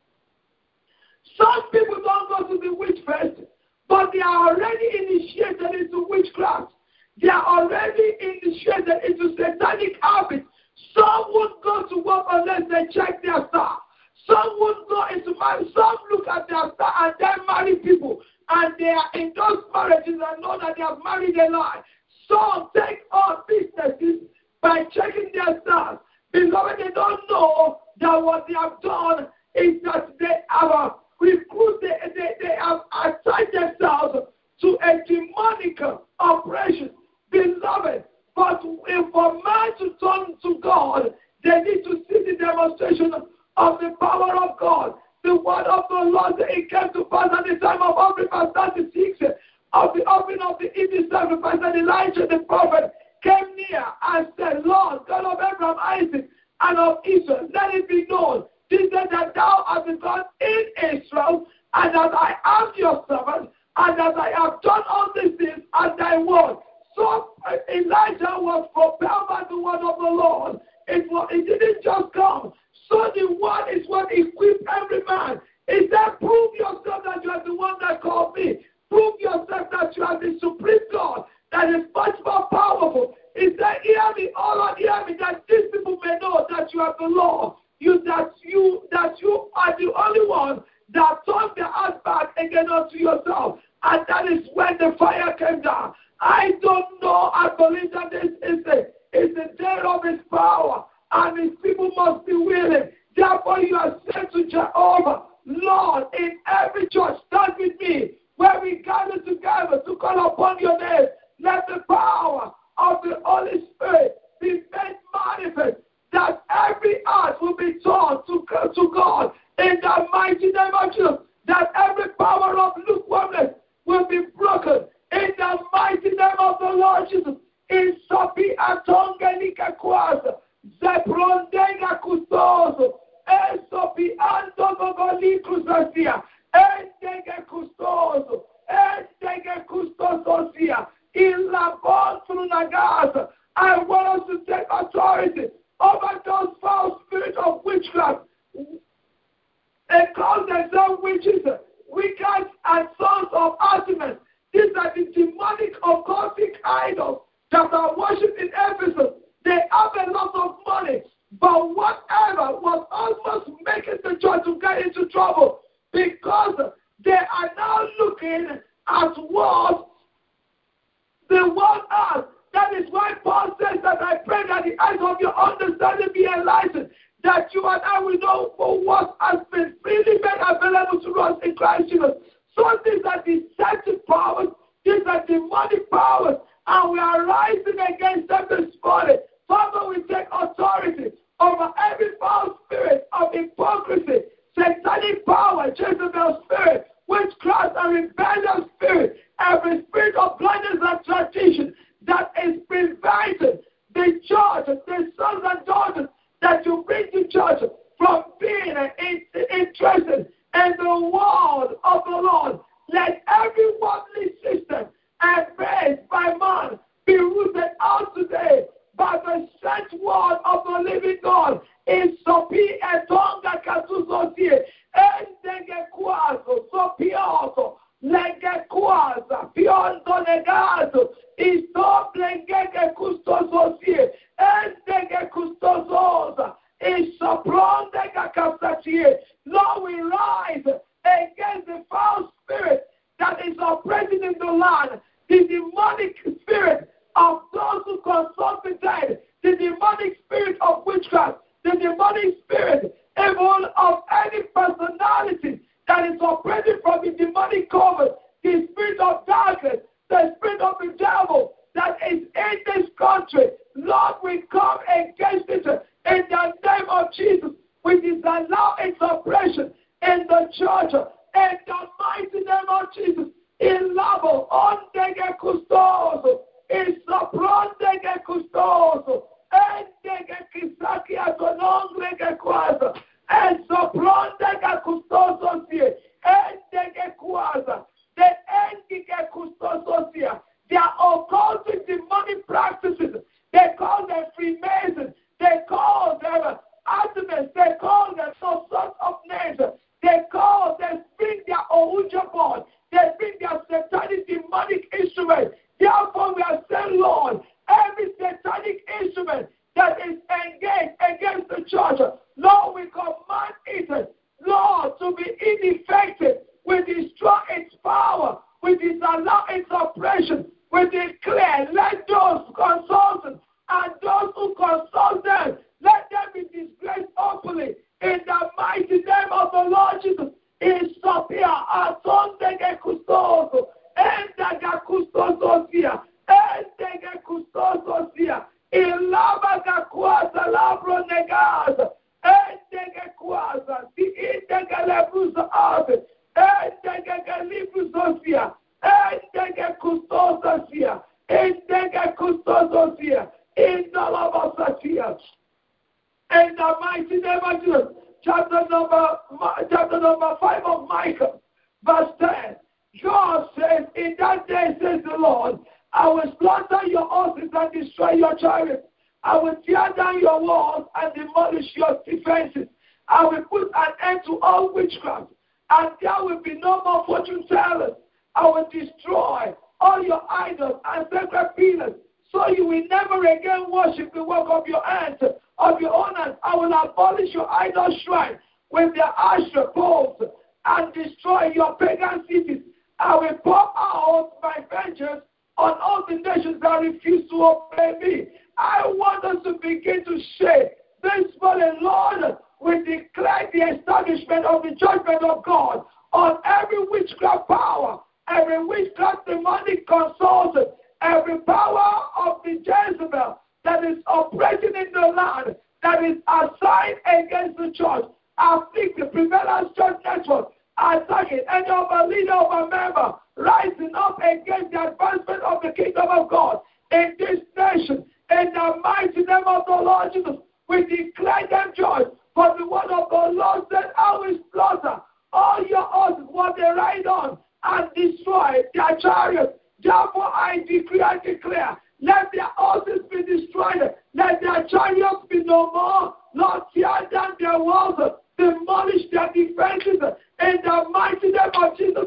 some people don't go to the witch fest, but they are already initiated into witchcraft. They are already initiated into satanic habits. Some won't go to work unless they check their star. Some won't go into marriage. Some look at their star and then marry people. And they are in those marriages and know that they have married a lie. Some take on businesses by checking their stars. Beloved, they don't know that what they have done is that they have recruited, they have attached themselves to a demonic operation. Beloved, but if for man to turn to God, they need to see the demonstration of the power of God. The word of the Lord, it came to pass at the time of offering, verse 36, of the offering of the evening sacrifice, and Elijah the prophet came near and said, Lord, God of Abraham, Isaac, and of Israel, let it be known, this day that thou art the God in Israel, and that I am your servant, and that I have done all these things at thy word. So Elijah was propelled by the word of the Lord. It didn't just come. So the word is what equips every man. It said, prove yourself that you are the one that called me. Prove yourself that you are the supreme God that is much more powerful. It said, hear me, all Lord, hear me, that these people may know that you are the Lord. That you are the only one that turned their heart back again unto yourself. And that is when the fire came down. I don't know. I believe that this is the day of his power. And his people must be willing. Therefore, you are said to Jehovah, Lord, in every church, stand with me, where we gather together to call upon your name. Let the power of the Holy Spirit be made manifest, that every heart will be turned to God in the mighty name of Jesus, that every power of lukewarmness will be broken in the mighty name of the Lord Jesus. In Sophie Atongelika Kwasa, Zebrondega Custoso, Sophie Antogoli Cruzasia, Endege Custoso, Endege Custososia, in La Bontrunagasa. I want us to take authority over those foul spirits of witchcraft. They call themselves witches, wicked, and sons of Artemis. These are the demonic occultic idols that are worshipped in Ephesus. They have a lot of money, but whatever was almost making the church to get into trouble, because they are now looking at what the world has. That is why Paul says that I pray that the eyes of your understanding be enlightened, that you and I will know for what has been freely made available to us in Christ Jesus. So these are deceptive powers, these are demonic powers, and we are rising against them this morning. Father, we take authority over every foul spirit of hypocrisy, satanic power, Jezebel spirit, witchcraft and rebellion spirit, every spirit of blindness and tradition that is preventing the church, the sons and daughters that you bring to church from being interested in the word of the Lord. Let every worldly system embraced by man be rooted word of the living God is sopi etonga katuzosie endege kwazo sopioto lege kwaza piondo negazo isto lengege kustozosie endege kustozoza isopronde kasatie. Lord, we rise against the foul spirit that is operating in the land, the demonic spirit of those who consult the dead, the demonic spirit of witchcraft, the demonic spirit even of any personality that is operating from the demonic coven, the spirit of darkness, the spirit of the devil that is in this country. Lord, we come against it in the name of Jesus. We disallow its oppression in the church in the mighty name of Jesus. In labo ondege custoso, in soprondege custoso, endege kisaki atonongege quasa, and soprondege custoso sie, endege quasa, the endege custoso sie. They are occultic demonic practices. They call them Freemasons. They call them Artemis. They call them all sorts of names. They bring their Ouija board. They bring their satanic demonic instrument. Therefore, we are saying, Lord, every satanic instrument that is engaged against the church, Lord, we command it, Lord, to be ineffective. We destroy its power. We disallow its oppression. We declare, let those consultants and those who consult them, let them be disgraced openly in the mighty name of the Lord Jesus. In Sophia, Asondege Custoso, Endega Custososia, Endege Custososia, in Labaga Quasa Labro Negaza, Endege Quasa, the Indega Lebrusa Ave, Endege Librusosia, Endege Custososia, Endege Custososia, in the Lavasatia. In the mighty name of Jesus. Chapter number 5 of Micah, verse 10. God says, in that day, says the Lord, I will slaughter your horses and destroy your chariots. I will tear down your walls and demolish your defenses. I will put an end to all witchcraft, and there will be no more fortune tellers. I will destroy all your idols and sacred pillars, so you will never again worship the work of your hands, of your own hands. I will abolish your idol shrine with their Asherah poles and destroy your pagan cities. I will pour out my vengeance on all the nations that refuse to obey me. I want us to begin to shake. This morning, Lord, we declare the establishment of the judgment of God on every witchcraft power, every witchcraft demonic consultant, every power of the Jezebel that is operating in the land, that is assigned against the church, afflict the Prevalence Church Network, attacking any of a leader or a member, rising up against the advancement of the kingdom of God in this nation. In the mighty name of the Lord Jesus, we declare them joy. For the word of the Lord said, I will slaughter all your horses, what they ride on, and destroy their chariots. Therefore, I decree and declare, let their horses be destroyed. Let their chariots be no more. Lord, tear down their walls, demolish their defenses. In the mighty name of Jesus,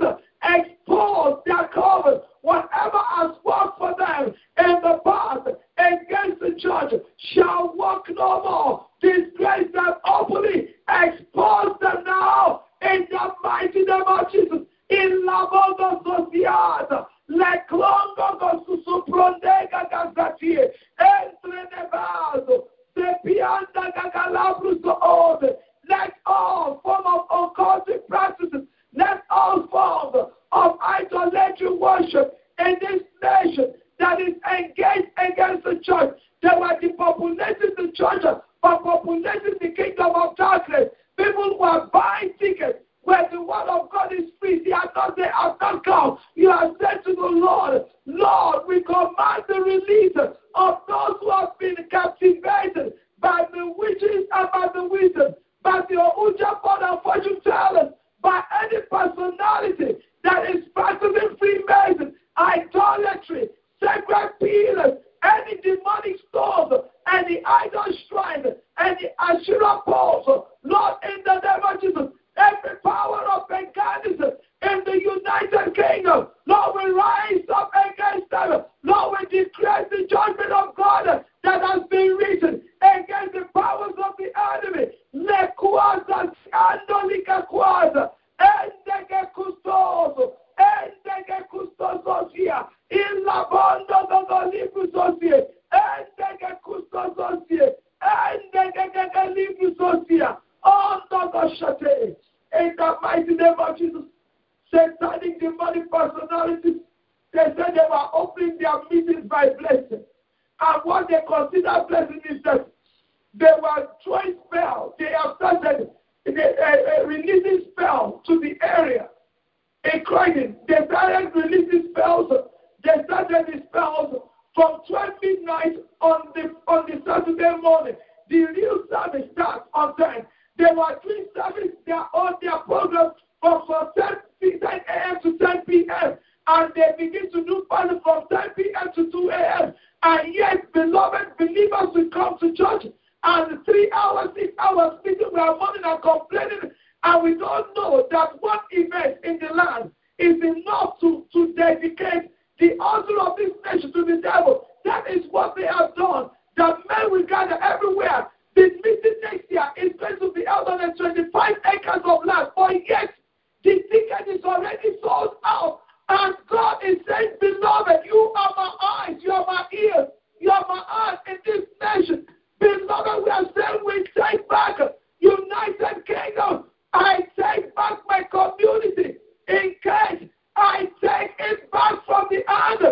expose their covers. Whatever has worked for them in the past against the church shall work no more. Disgrace them openly. Expose them now. In the mighty name of Jesus. In la boga sociata. Le clongo su suprondega gazatie, entre ne vaso, se pianta gagalabrus ode. Let all form of occultic practices, let all forms of idolatry worship in this nation that is engaged against the church. They were depopulating the church, but populating the kingdom of darkness. People were buying tickets. Where the word of God is free, they have not come. You have said to the Lord, Lord, we command the release of those who have been captivated by the witches and by the wizards, by the Ouija board and fortune tellers, by any personality that is practicing Freemason, idolatry, sacred pillars, any demonic stores, any any idol shrine, any Asherah poles, Lord, in the name of Jesus, every power of paganism in the United Kingdom, Lord, we rise up against them. Lord, we declare the judgment of God that has been written against the powers of the enemy. Lekuaza, Andolika Kwaza, Endege Custoso, Endege Custososia, Ilabondo Gogolibusosia, Endege Custososia, Endege Gogolibusosia, Ondogoshate. In the mighty name of Jesus, satanic demonic personalities, they said they were opening their meetings by blessing. And what they consider blessing is that they were throwing spells. They have started releasing spells to the area. In Croydon, they started releasing spells. They started the spells from 12 midnight on the Saturday morning. The real service starts on 10. They were doing service on their program from 10 a.m. to 10 p.m. And they begin to do fast from 10 p.m. to 2 a.m. And yet, beloved believers will come to church and 3 hours, 6 hours, people were mourning and complaining. And we don't know that one event in the land is enough to dedicate the altar of this nation to the devil. That is what they have done. That men will gather everywhere. The meeting next year is going to be held on 25 acres of land. But yet, the ticket is already sold out. And God is saying, beloved, you are my eyes, you are my ears, you are my eyes in this nation. Beloved, we are saying we take back United Kingdom. I take back my community. In case I take it back from the hand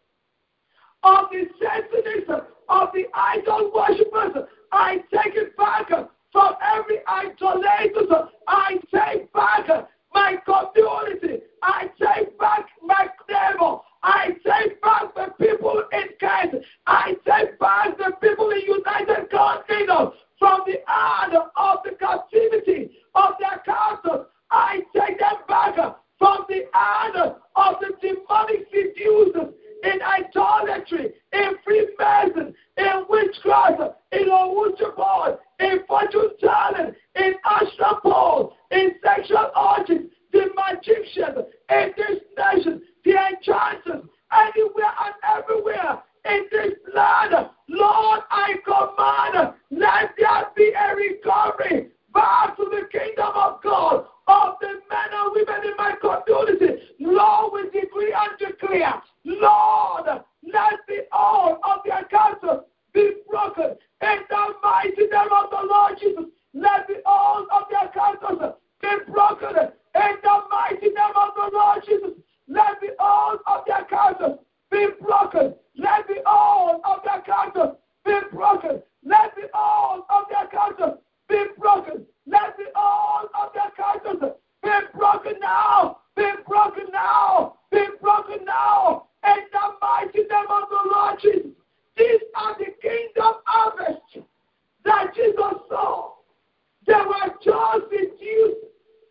of the sensitive, of the idol worshippers. I take it back from every idolater. I take back my community. I take back my neighbor. I take back the people in Kent. I take back the people in United Kingdom from the hand of the captivity of their castles. I take them back from the hand of the demonic seducers in idolatry, in Freemason, in witchcraft, in Ouija board, in fortune telling, in astropole, in sexual orgies, the magicians in this nation, the enchanters, anywhere and everywhere in this land. Lord, I command, let there be a recovery back to the kingdom of God, of the men and women in my community. Lord, we decree and declare, Lord, let the oath of their counsel be broken in the mighty name of the Lord Jesus. Let the oath of their counsel be broken in the mighty name of the Lord Jesus. Let the oath of their counsel be broken. Let the oath of their counsel be broken. Let the oath of their counsel be broken. Let the oath of their counsel be broken now. Be broken now. Be broken now. In the mighty name of the Lord Jesus. These are the kingdom harvests that Jesus saw. They were just seduced.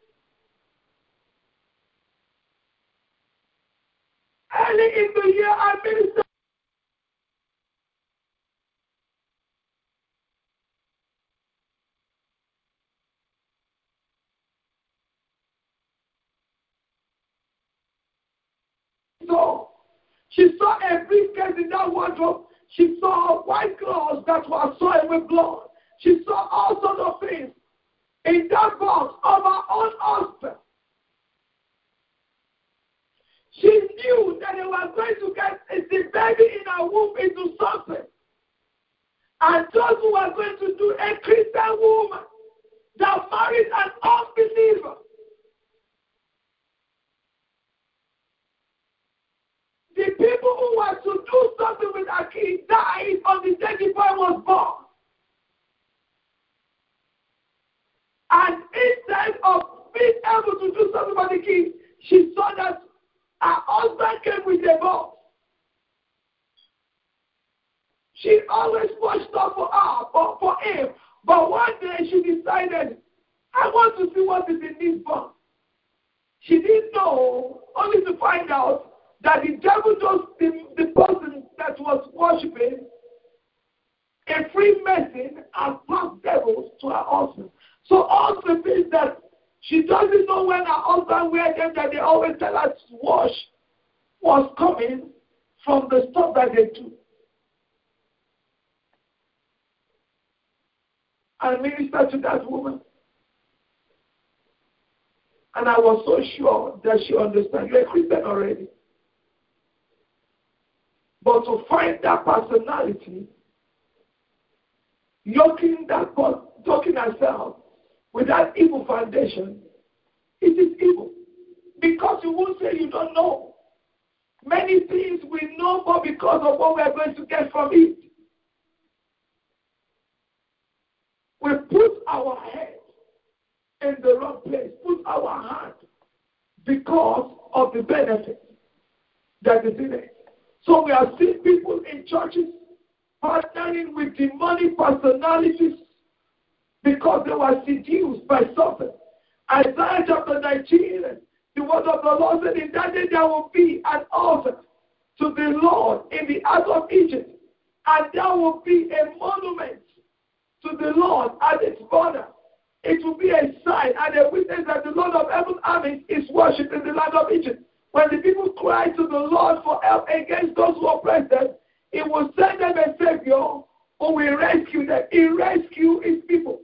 Early in the year, I ministered. So, she saw a briefcase in that wardrobe. She saw white clothes that were soiled with blood. She saw all sorts of things in that box of her own husband. She knew that they were going to get the baby in her womb into something. And those who were going to do a Christian woman that married an unbeliever. The people who were to do something with her kid died on the day the boy was born. And instead of being able to do something for the kid, she saw that her husband came with a box. She always watched up for her, or for him. But one day she decided, I want to see what is in this box. She didn't know, only to find out that the devil knows the person that was worshiping a free wedding as past devils to her husband. So all the things that she doesn't know when her husband wears them that they always tell her to wash was coming from the stuff that they do. I ministered to that woman. And I was so sure that she understands. You're a Christian already. But to find that personality, yoking herself with that evil foundation, it is evil. Because you won't say you don't know. Many things we know, but because of what we are going to get from it. We put our head in the wrong place, put our hand because of the benefit that is in it. So we are seeing people in churches partnering with demonic personalities because they were seduced by something. Isaiah chapter 19, the word of the Lord said, in that day there will be an altar to the Lord in the heart of Egypt, and there will be a monument to the Lord at its border. It will be a sign and a witness that the Lord of heaven armies is worshipped in the land of Egypt. When the people cry to the Lord for help against those who oppress them, He will send them a Savior who will rescue them. He rescues His people.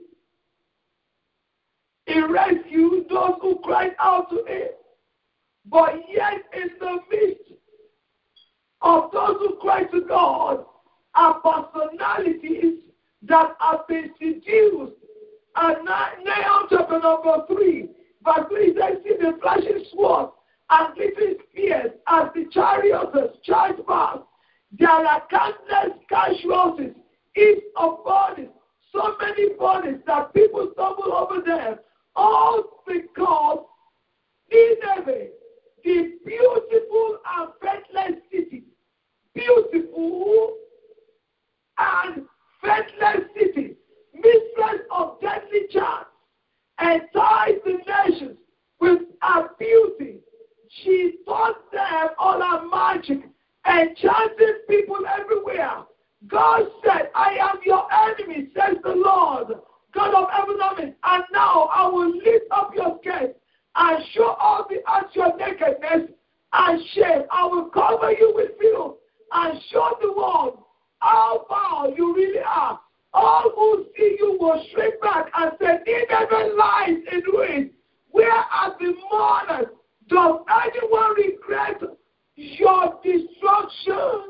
He rescues those who cried out to Him. But yet in the midst of those who cry to God are personalities that have been seduced. And Nahum chapter number 3, verse 3 says, see the flashing sword and glittering spears as the chariots charge past. There are countless casualties, each of bodies, so many bodies that people stumble over them, all because Nineveh, the beautiful and faithless city, beautiful and faithless city, mistress of deadly charms, enticed the nations with her beauty. She taught them all her magic, enchanting people everywhere. God said, I am your enemy, says the Lord, God of heaven armies, and now I will lift up your skirts and show all the earth your nakedness and shame. I will cover you with filth and show the world how foul you really are. All who see you will shrink back and say, Nineveh lies in ruins. Where are the mourners? Does anyone regret your destruction?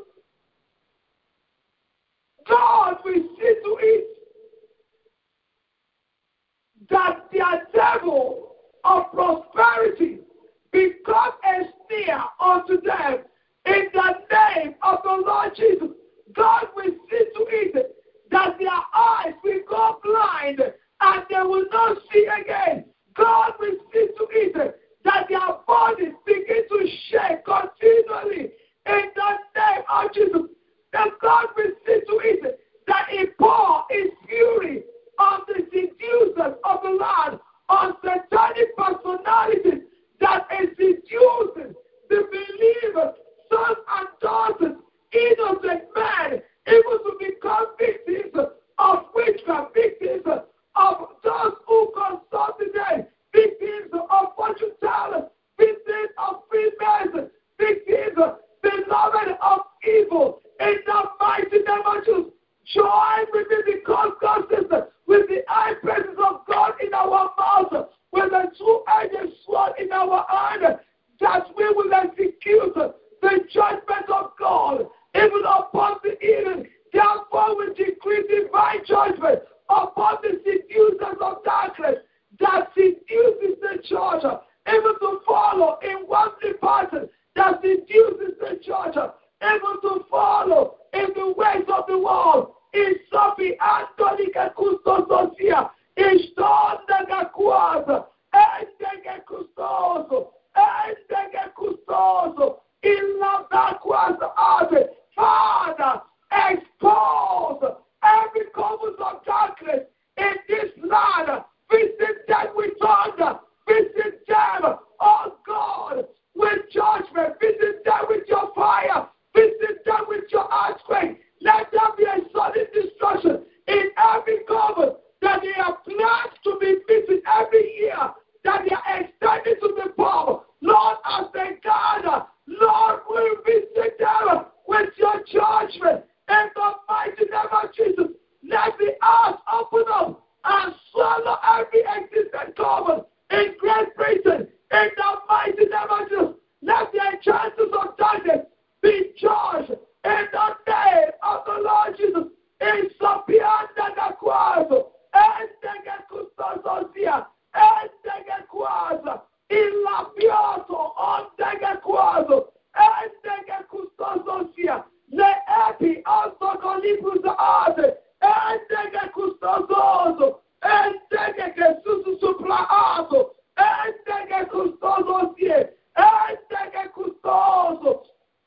God will see to it that their devil of prosperity become a snare unto them in the name of the Lord Jesus. God will see to it that their eyes will go blind and they will not see again. God will see to it that their bodies begin to shake continually in the name of Jesus. That God will see to it that He pour His fury on the seducers of the land, on satanic personalities that is seducing the believers, sons and daughters, innocent men, able to become victims of witchcraft, victims of those who consult the dead, victims of fortune tellers, victims of females, victims beloved of evil. In the mighty name of Jesus, join with me because God says with the high presence of God in our mouth, with the two-edged sword in our hand, that we will execute the judgment of God even upon the hidden. Therefore, we decree divine judgment upon the seducers of darkness that seduces the church, even to follow in worldly pattern that seduces the church, even to follow in the ways of the world. In Sophie Antonica Custososia, in Stondaga Quaza, Endega Custoso, Endega Custoso, in La Quaza Ave. Father, expose every covers of darkness of Jesus, let the earth open up and swallow every existing covenant in Great Britain. In the mighty name of Jesus, let the enchanters of darkness be judged in the name of the Lord Jesus. In Sapianda da Quaso, and the Custodia, and the Quasa, in La Piato, on the Quaso, and the Custodia, le epi also colibus arte, and the Custoso, and the Jesus Suplaato, and the Custoso, and the Custoso,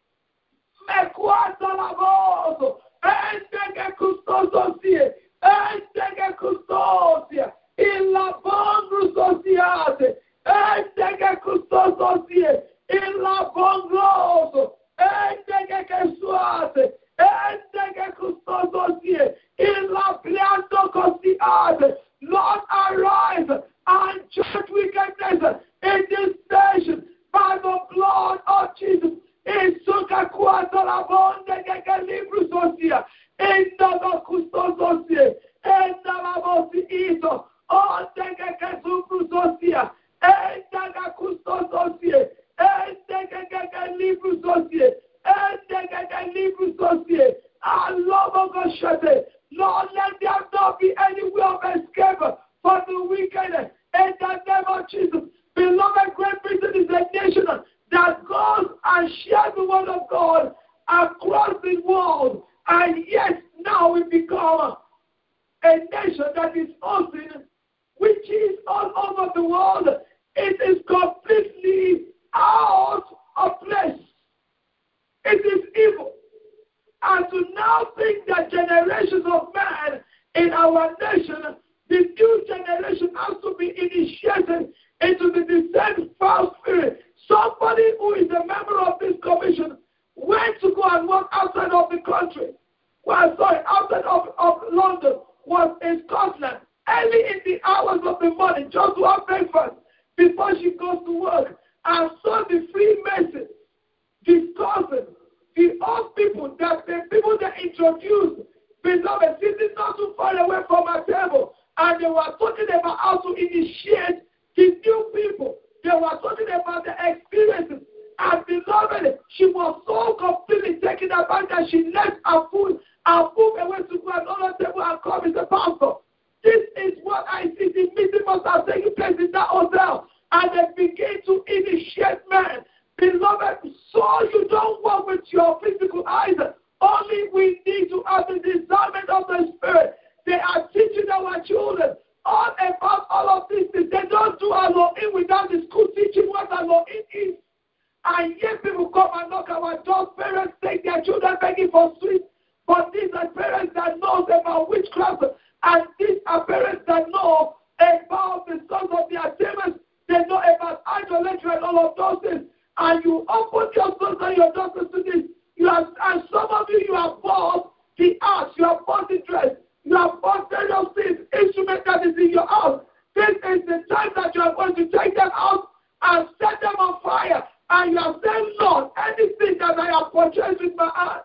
me quata la voz, and custodia, and custodia, in la bon sociate, and custodia, in la bon grosso, and suate, and custodia, in la pianto costiate. Lord, arise and judge wickedness in this nation by the blood of Jesus. In Suka Quata la Bonde Libru Socia, in the Custososia, in the Lavosi Iso, on the Supru Socia, in the Custososia, in the Libru Socia, in the Libru Socia, and Lobogoshate. Lord, let there not be any way of escape for the wicked in the name of Jesus. Beloved, Great Britain is a nation that goes and shares the word of God across the world, and yet now we become a nation that is hosting witches all over the world. It is completely out of place. It is evil. And to now think that generations of men in our nation, the new generation has to be initiated into the descent foul spirit. Somebody who is a member of this commission went to go and work outside of the country. Outside of London, was in Scotland early in the hours of the morning just to have breakfast before she goes to work, and saw the Freemasons discussing the old people that the people that introduced, beloved, sitting not too far away from our table, and they were talking about how to initiate the new people. They were talking about the experiences. And beloved, she was so completely taken aback that she left her food and moved away to go another table and call me the pastor. This is what I see. The meeting must have taken place in that hotel. And they begin to initiate men. Beloved, so you don't walk with your physical eyes. Only we need to have the discernment of the Spirit. They are teaching our children all about all of these things. They don't do Elohim without the school teaching what Elohim is. And yet people come and knock our doors. Parents take their children begging for sweets. But these are parents that know about witchcraft. And these are parents that know about the sons of their demons. They know about idolatry and all of those things. And you open your sons and your daughters to this. And some of you have bought the arts, you have bought the dress, you have bought various things, instrument that is in your house. This is the time that you are going to take them out and set them on fire. And you are saying, Lord, anything that I have purchased with my hand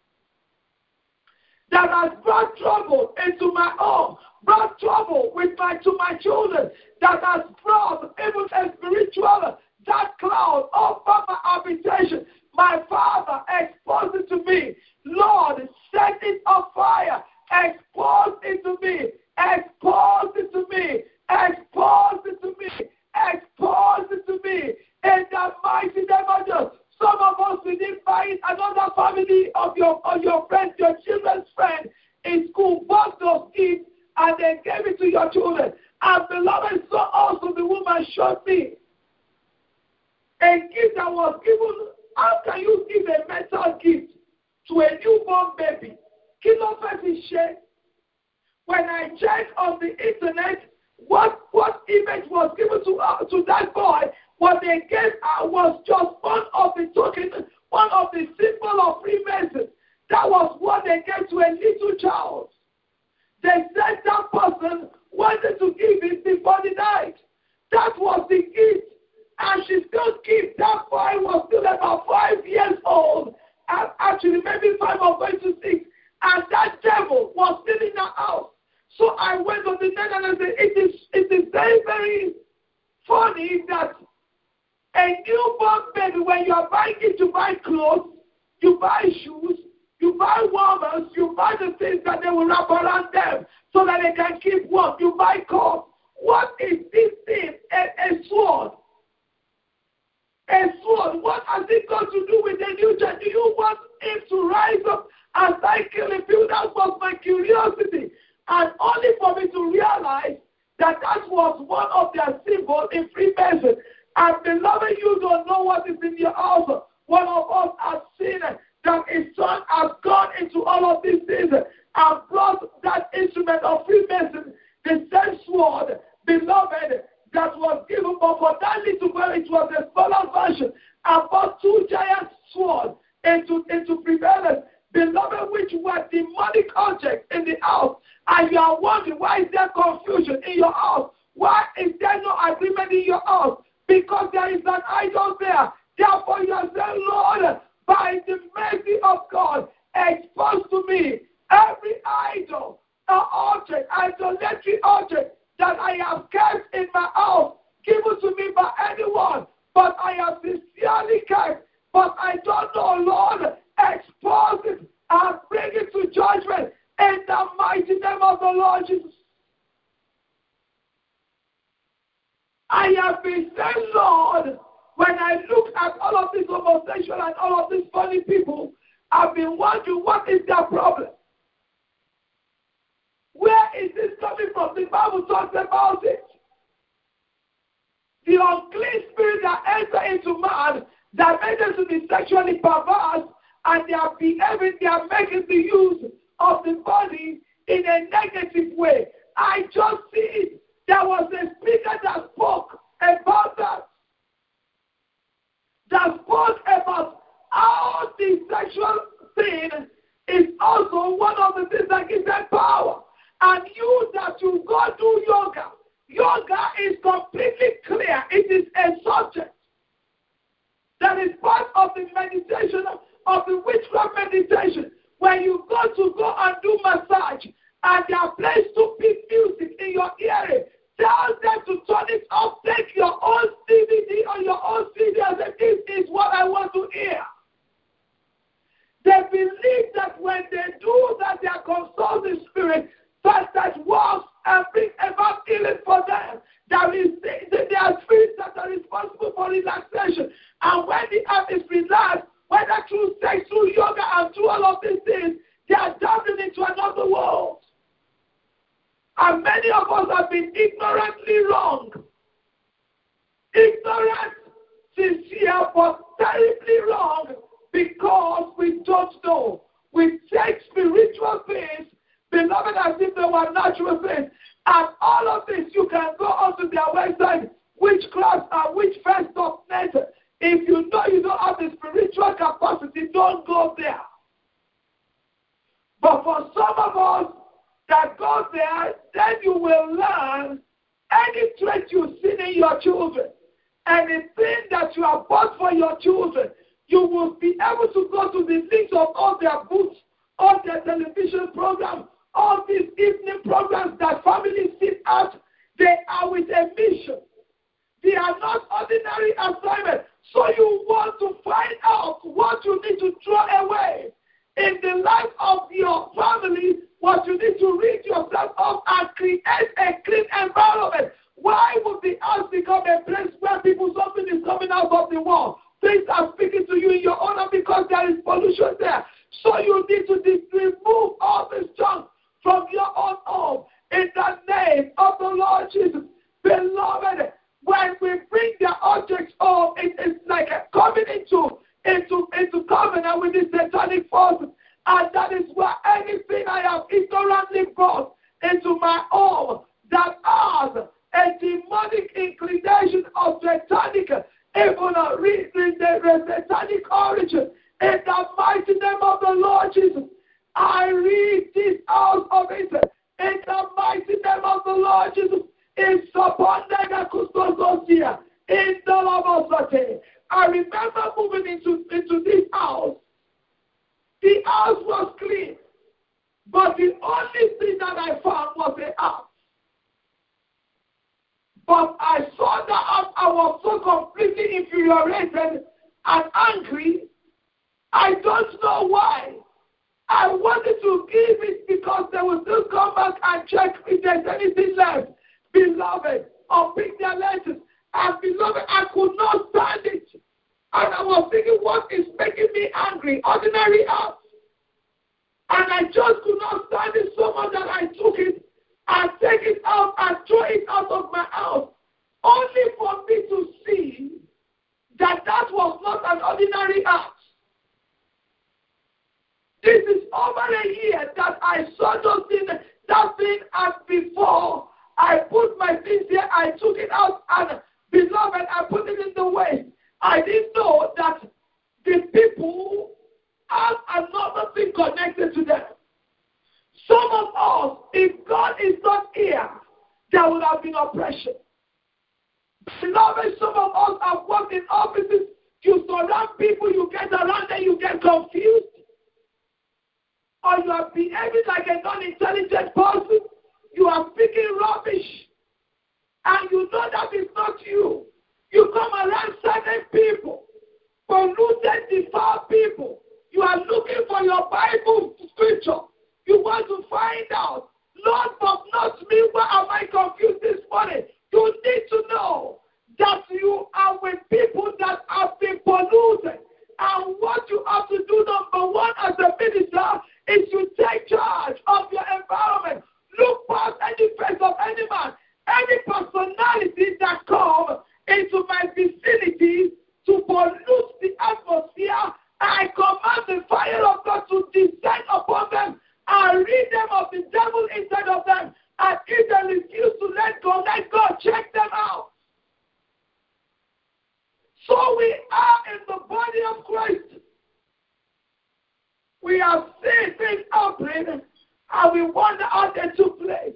that has brought trouble into my home, brought trouble to my children, that has brought even a spiritual dark cloud over my habitation. My Father, expose it to me. Lord, set it on fire. Expose it to me. Expose it to me. Expose it to me. Expose it to me. In the mighty name of Jesus. Some of us, we didn't find another family of your friends, your children's friend in school, bought those gifts and they gave it to your children. And beloved, so also the woman showed me a gift that was given. How can you give a metal gift to a newborn baby? Kilo share. When I checked on the internet, what image was given to that boy, what they gave was just one of the tokens, one of the symbol of Freemasons. That was what they gave to a little child. They said that person wanted to give it before the night. That was the gift. And she still keeps that boy was still about 5 years old. And actually maybe 5 or going to 6. And that devil was still in the house. So I went on the net and I said, it is very, very funny that a newborn baby, when you are buying it, you buy clothes, you buy shoes, you buy warmers, you buy the things that they will wrap around them so that they can keep warm. You buy clothes. What is this thing? A sword. A sword. What has it got to do with the new child? Do you want him to rise up and start killing people? That was my curiosity. And only for me to realize that was one of their symbols in Freemason. And beloved, you don't know what is in your house. One of us has seen that his son has gone into all of these things and brought that instrument of Freemason, the same sword, beloved, that was given, but for that little girl, it was a smaller version, and brought two giant swords into prevalence, beloved, which were demonic objects in the house. And you are wondering, why is there confusion in your house? Why is there no agreement in your house? Because there is an idol there. Therefore, you are saying, Lord, by the mercy of God, expose to me every idol, object, idolatry object that I have kept in my house, given to me by anyone, but I have sincerely kept, but I don't know, Lord, expose it and bring it to judgment in the mighty name of the Lord Jesus. I have been saying, Lord, when I look at all of these homosexual and all of these funny people, I've been wondering, what is their problem? Where is this coming from? The Bible talks about it. The unclean spirit that enter into man, that made them to be sexually perverse, and they are behaving, they are making the use of the body in a negative way. I just see it. There was a speaker that spoke about that. That spoke about how the sexual sin is also one of the things that gives them power. And you that you go do yoga, yoga is completely clear. It is a subject that is part of the meditation, of the witchcraft meditation. When you go and do massage, and they are playing stupid music in your ear, tell them to turn it off. Take your own DVD or your own CD and say, this is what I want to hear. They believe that when they do that, they are consulting spirit that works and brings about healing for them. There are spirits that are responsible for relaxation. And when the earth is relaxed, whether through sex, through yoga, and through all of these things, they are diving into another world. And many of us have been ignorantly wrong. Ignorant, sincere, but terribly wrong because we don't know. We take spiritual things, beloved, as if they were natural things. And all of this, you can go onto their website, witchcraft and witchfest.net. If you know you don't have the spiritual capacity, don't go there. But for some of us that go there, then you will learn any trait you see in your children, anything that you have bought for your children, you will be able to go to the links of all their books, all their television programs, all these evening programs that families sit at. They are with a mission. They are not ordinary assignments. So you want to find out what you need to throw away in the life of your family, what you need to rid yourself of and create a clean environment. Why would the house become a place where something is coming out of the wall? Things are speaking to you in your honor because there is pollution there. So you need to remove all this junk from your own home in the name of the Lord Jesus. Beloved, when we bring the objects home, it is like coming into covenant with the satanic forces. And that is where anything I have ignorantly brought into my home that has a demonic inclination of satanic, even the satanic origin, in the mighty name of the Lord Jesus, I read this out of it in the mighty name of the Lord Jesus. It's upon the Custososia in the Lavosate. I remember moving into this house. The house was clean. only thing that I found was a house. But I saw the house, I was so completely infuriated and angry. I don't know why. I wanted to give it because they will still come back and check if there's anything left. Beloved, or pick their letters. And beloved, I could not stand it. And I was thinking, what is making me angry? Ordinary acts. And I just could not stand it so much that I took it and take it out and throw it out of my house. Only for me to see that that was not an ordinary act. This is over a year that I saw that thing, and before I put my things here, I took it out, and beloved, I put it in the waste. I didn't know that the people have another thing connected to them. Some of us, if God is not here, there would have been oppression. Beloved, some of us have worked in offices. You surround people, you get around them, you get confused. Or you are behaving like a non-intelligent person. You are speaking rubbish. And you know that it's not you. You come around certain people, polluted, defiled people. You are looking for your Bible scripture. You want to find out, Lord, but not me. Why am I confused this morning? You need to know that you are with people that have been polluted. And what you have to do, number one, as a minister, is to take charge of your environment. Look past any face of any man, any personality that comes into my vicinity to pollute the atmosphere. I command the fire of God to descend upon them and rid them of the devil inside of them. And if they refuse to let go, check them out. So we are in the body of Christ. We have seen things happening, and we wonder how they took place.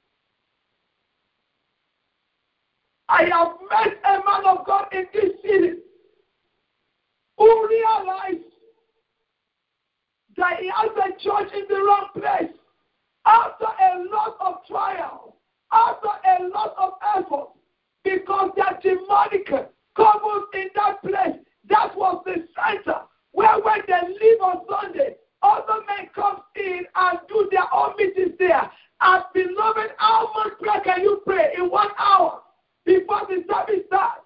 I have met a man of God in this city who realized that he has a church in the wrong place. After a lot of trial, after a lot of effort, because they're demonic couples in that place, that was the center where when they leave on Sunday, other men come in and do their own meetings there. And beloved, how much prayer can you pray in 1 hour before the service starts?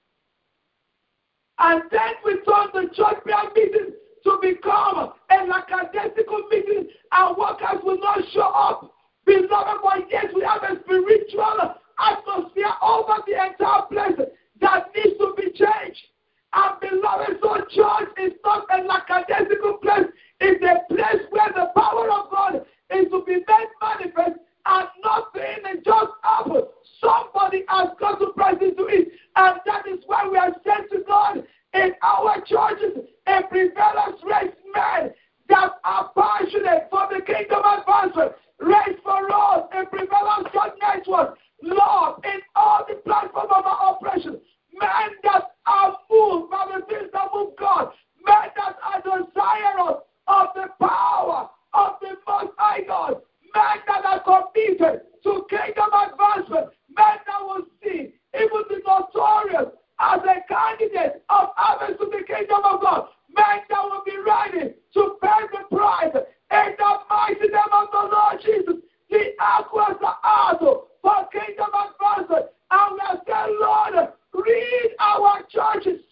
And then we turn the church prayer meeting to become a lackadaisical meeting, and workers will not show up. Beloved, but yes, we have a spiritual atmosphere over the entire place that needs to be changed. And beloved, so church is not a lackadaisical place. It's a place where the power of God is to be made manifest, and nothing is just happen. Somebody has got to press into it, and that is why we are sent to God in our churches, a prevalence race men that are passionate for the kingdom advancement. Race for us, a prevalence church network. Lord, in all the platform of our operation, men that are moved by the things that move God, men that are desirous of the power of the Most High God, men that are committed to kingdom advancement, men that will see even the notorious as a candidate of harvest to the kingdom of God, men that will be ready to pay the price in the mighty name of the Lord Jesus. The aquas are out for kingdom advancement, and we are saying, Lord, read our churches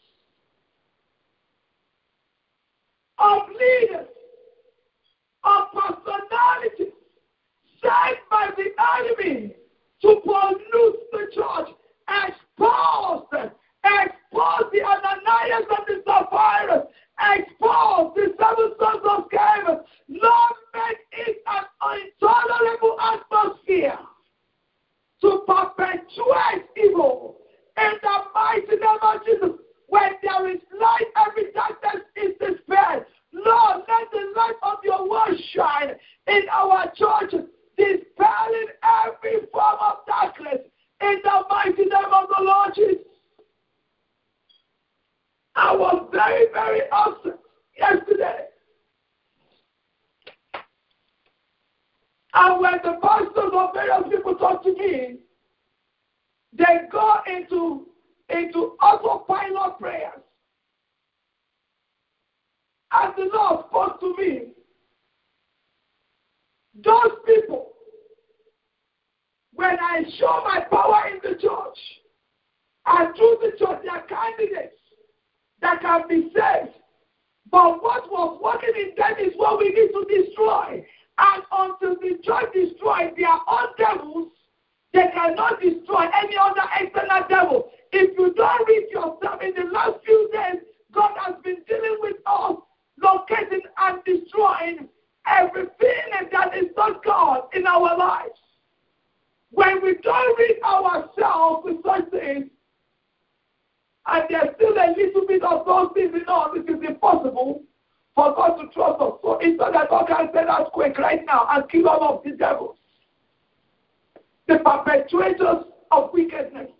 of leaders, of personalities sent by the enemy to pollute the church, expose them. Expose the Ananias and the Sapphira. Expose the 7 sons of Sceva. Lord, make it an intolerable atmosphere to perpetuate evil. In the mighty name of Jesus, when there is light, every darkness is dispelled. Lord, let the light of your word shine in our churches, dispelling every form of darkness. In the mighty name of the Lord Jesus. I was very, very upset yesterday And when the pastors or various people talk to me, they go into autopilot prayers. As the Lord spoke to me, those people, when I show my power in the church, and through the church, they are candidates that can be saved. But what was working in them is what we need to destroy. And until the church destroys their own devils, they cannot destroy any other external devil. If you don't read yourself in the last few days, God has been dealing with us, locating and destroying everything that is not God in our lives. When we don't read ourselves with such things, and there's still a little bit of those things in us, it is impossible for God to trust us. So it's not that God can send us quick right now and kill all of the devils, the perpetrators of wickedness.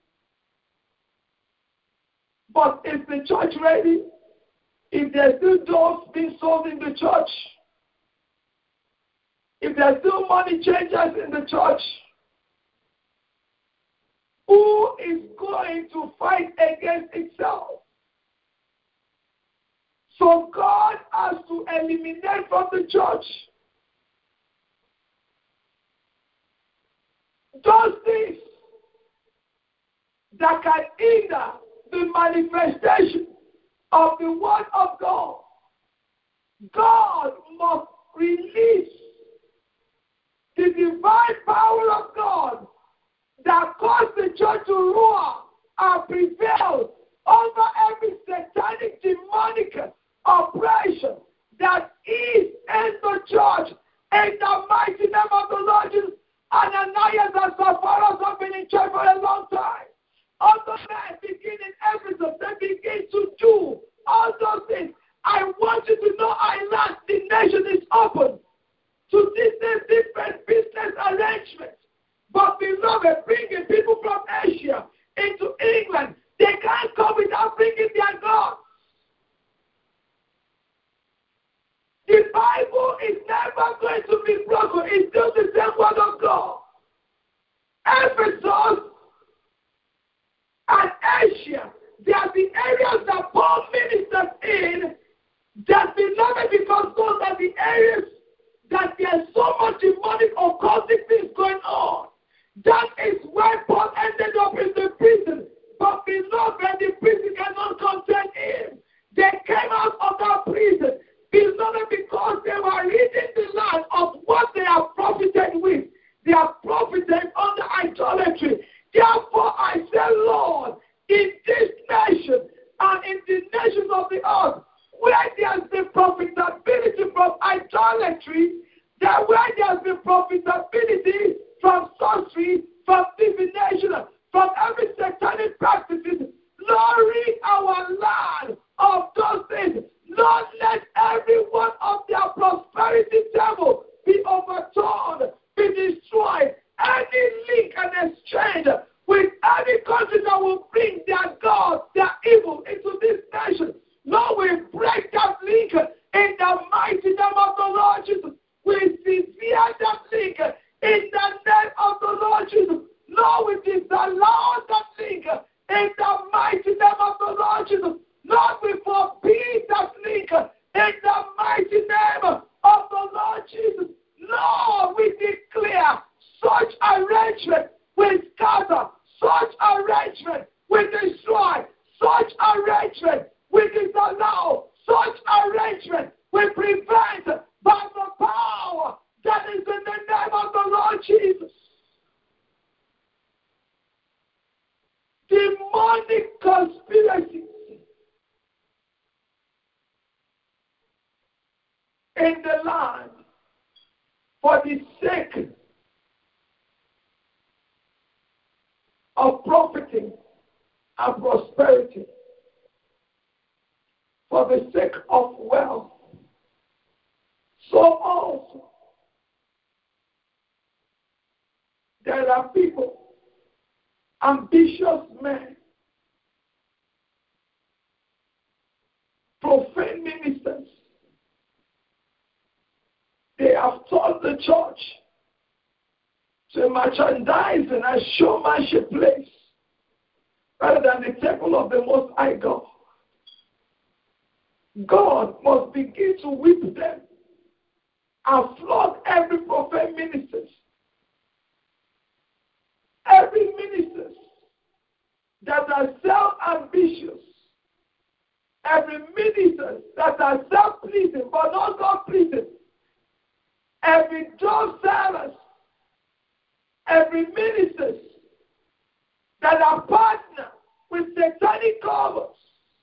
But is the church ready? If there's still doors being sold in the church, if there's still money changers in the church, who is going to fight against itself? So God has to eliminate from the church those things that can hinder the manifestation of the word of God. God must release the divine power of God that caused the church to roar and prevail over every satanic, demonic oppression that is in the church. In the mighty name of the Lord Jesus, Ananias and Sapphira have been in church for a long time. Other men begin in Ephesus, they begin to do all those things. I want you to know, Ireland, the nation is open to different business arrangements. But beloved, bringing people from Asia into England, they can't come without bringing their God. The Bible is never going to be broken. It's still the same word of God. Ephesus and Asia, they are the areas that Paul ministers in, that beloved, because those are the areas that there's so much demonic occultic things going on. That is why Paul ended up in the prison. But beloved, the prison cannot contain him. They came out of that prison, beloved, because they were reading the land of what they have profited with. They have profited under idolatry. Therefore, I say, Lord, in this nation and in the nations of the earth, where there's been profitability from idolatry, where there's been profitability from sorcery, from divination, from every satanic practices, Lord, rid our land of those things. Lord, let every one of their prosperity devil be overturned, be destroyed. Any link and exchange with any country that will bring their gods, their evil into this nation, Lord, we break that link in the mighty name of the Lord Jesus. We sever that link in the name of the Lord Jesus. Lord, we disallow that link in the mighty name of the Lord Jesus. Lord, we forbid that link in the mighty name of the Lord Jesus. Lord, we declare such arrangement we scatter, such arrangement we destroy, such arrangement we disallow, such arrangement we prevent by the power that is in the name of the Lord Jesus. Demonic conspiracies in the land for the sake of profiting and prosperity, for the sake of wealth. So also, there are people, ambitious men, profane ministers. They have taught the church to a merchandising and showmanship place rather than the temple of the Most High God. God must begin to whip them and flog every prophet ministers. Every ministers that are self-ambitious. Every ministers that are self-pleasing but not God-pleasing. Every job sellers. Every ministers that are partner with satanic covers.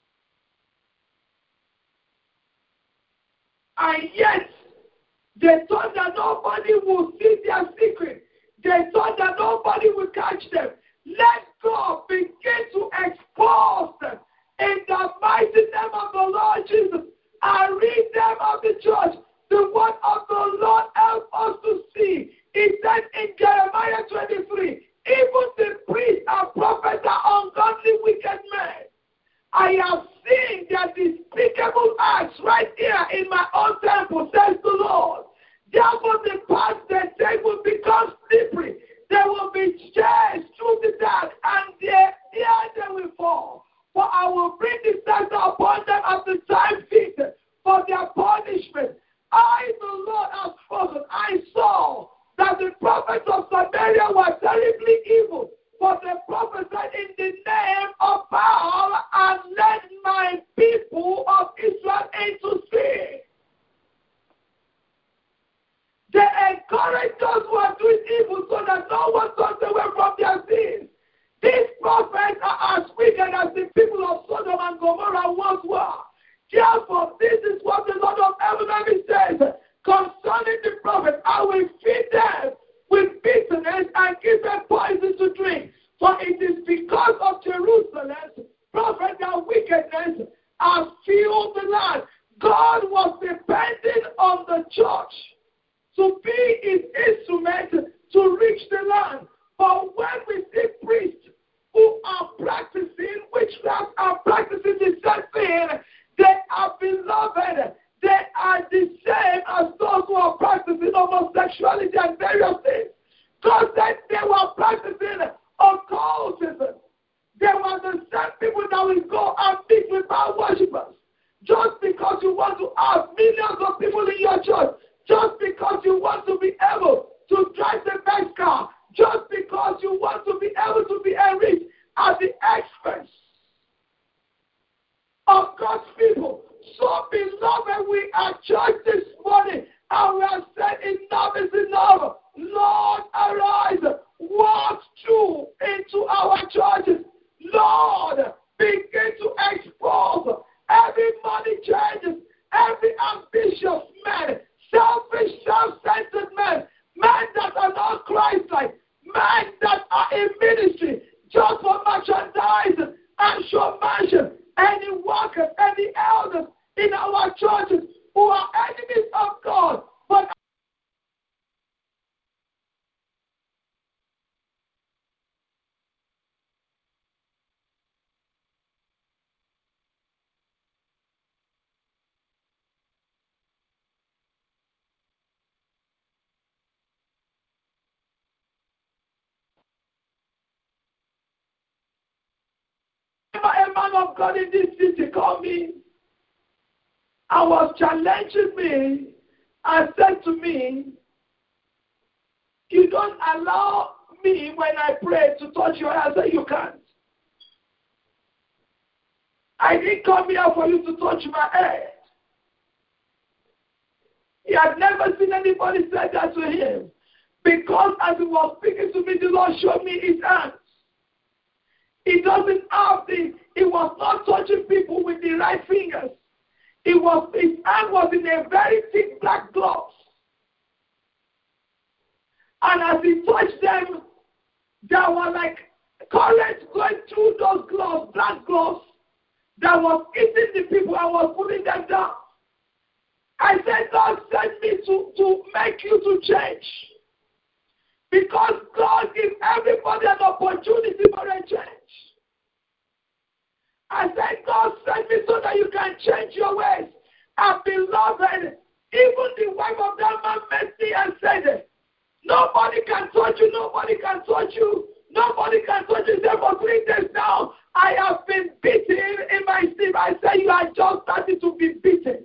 And yet, they thought that nobody will see their secret. They thought that nobody will catch them. Let God begin to expose them in the mighty name of the Lord Jesus. And read them of the church. The word of the Lord help us to see. It said in Jeremiah 23, even the priests and prophets are ungodly wicked men. I have seen their despicable acts right here in my own temple, says the Lord. Therefore, the path they take will become slippery. They will be chased through the dark, and there they will fall. For I will bring disaster upon them at the time fitted for their punishment. I, the Lord, have spoken. I saw that the prophets of Samaria were terribly evil, for they prophesied in the name of Baal and led my people of Israel into sin. They encourage those who are doing evil so that no one turns away from their sins. These prophets are as wicked as the people of Sodom and Gomorrah once were. Therefore, this is what the Lord of heaven says concerning the prophets. I will feed them with bitterness and give them poison to drink. For it is because of Jerusalem's prophet and wickedness has filled the land. God was depending on the church to be his instrument to reach the land. But when we see priests who are practicing witchcraft and practicing the same thing, they are beloved. They are the same as those who are practicing homosexuality and various things. God said they were practicing occultism. They were the same people that will go and meet with our worshippers. Just because you want to have millions of people in your church, just because you want to be able to drive the best car, just because you want to be able to be enriched at the expense of God's people. So, beloved, we are church this morning and we have said enough is enough. Lord, arise, walk through into our churches. Lord, begin to expose every money changes, every ambitious man, selfish, self-centered men, men that are not Christ-like, men that are in ministry just for merchandising and showmanship. Any workers, any elders in our churches who are enemies of God, but a man of God in this city called me and was challenging me and said to me, you don't allow me when I pray to touch your hair. I said, you can't. I didn't come here for you to touch my head. He had never seen anybody say that to him. Because as he was speaking to me, the Lord showed me his hands. He doesn't have he was not touching people with the right fingers. His hand was in a very thick black glove. And as he touched them, there were like currents going through those gloves, black gloves, that was eating the people and was pulling them down. I said, God sent me to make you to change. Because God gives everybody an opportunity for a change. I said, God sent me so that you can change your ways. And beloved, even the wife of that man met me and said, Nobody can touch you. Nobody can touch you. Nobody can touch you. Say, for 3 days now, I have been beaten in my sleep. I say you are just starting to be beaten.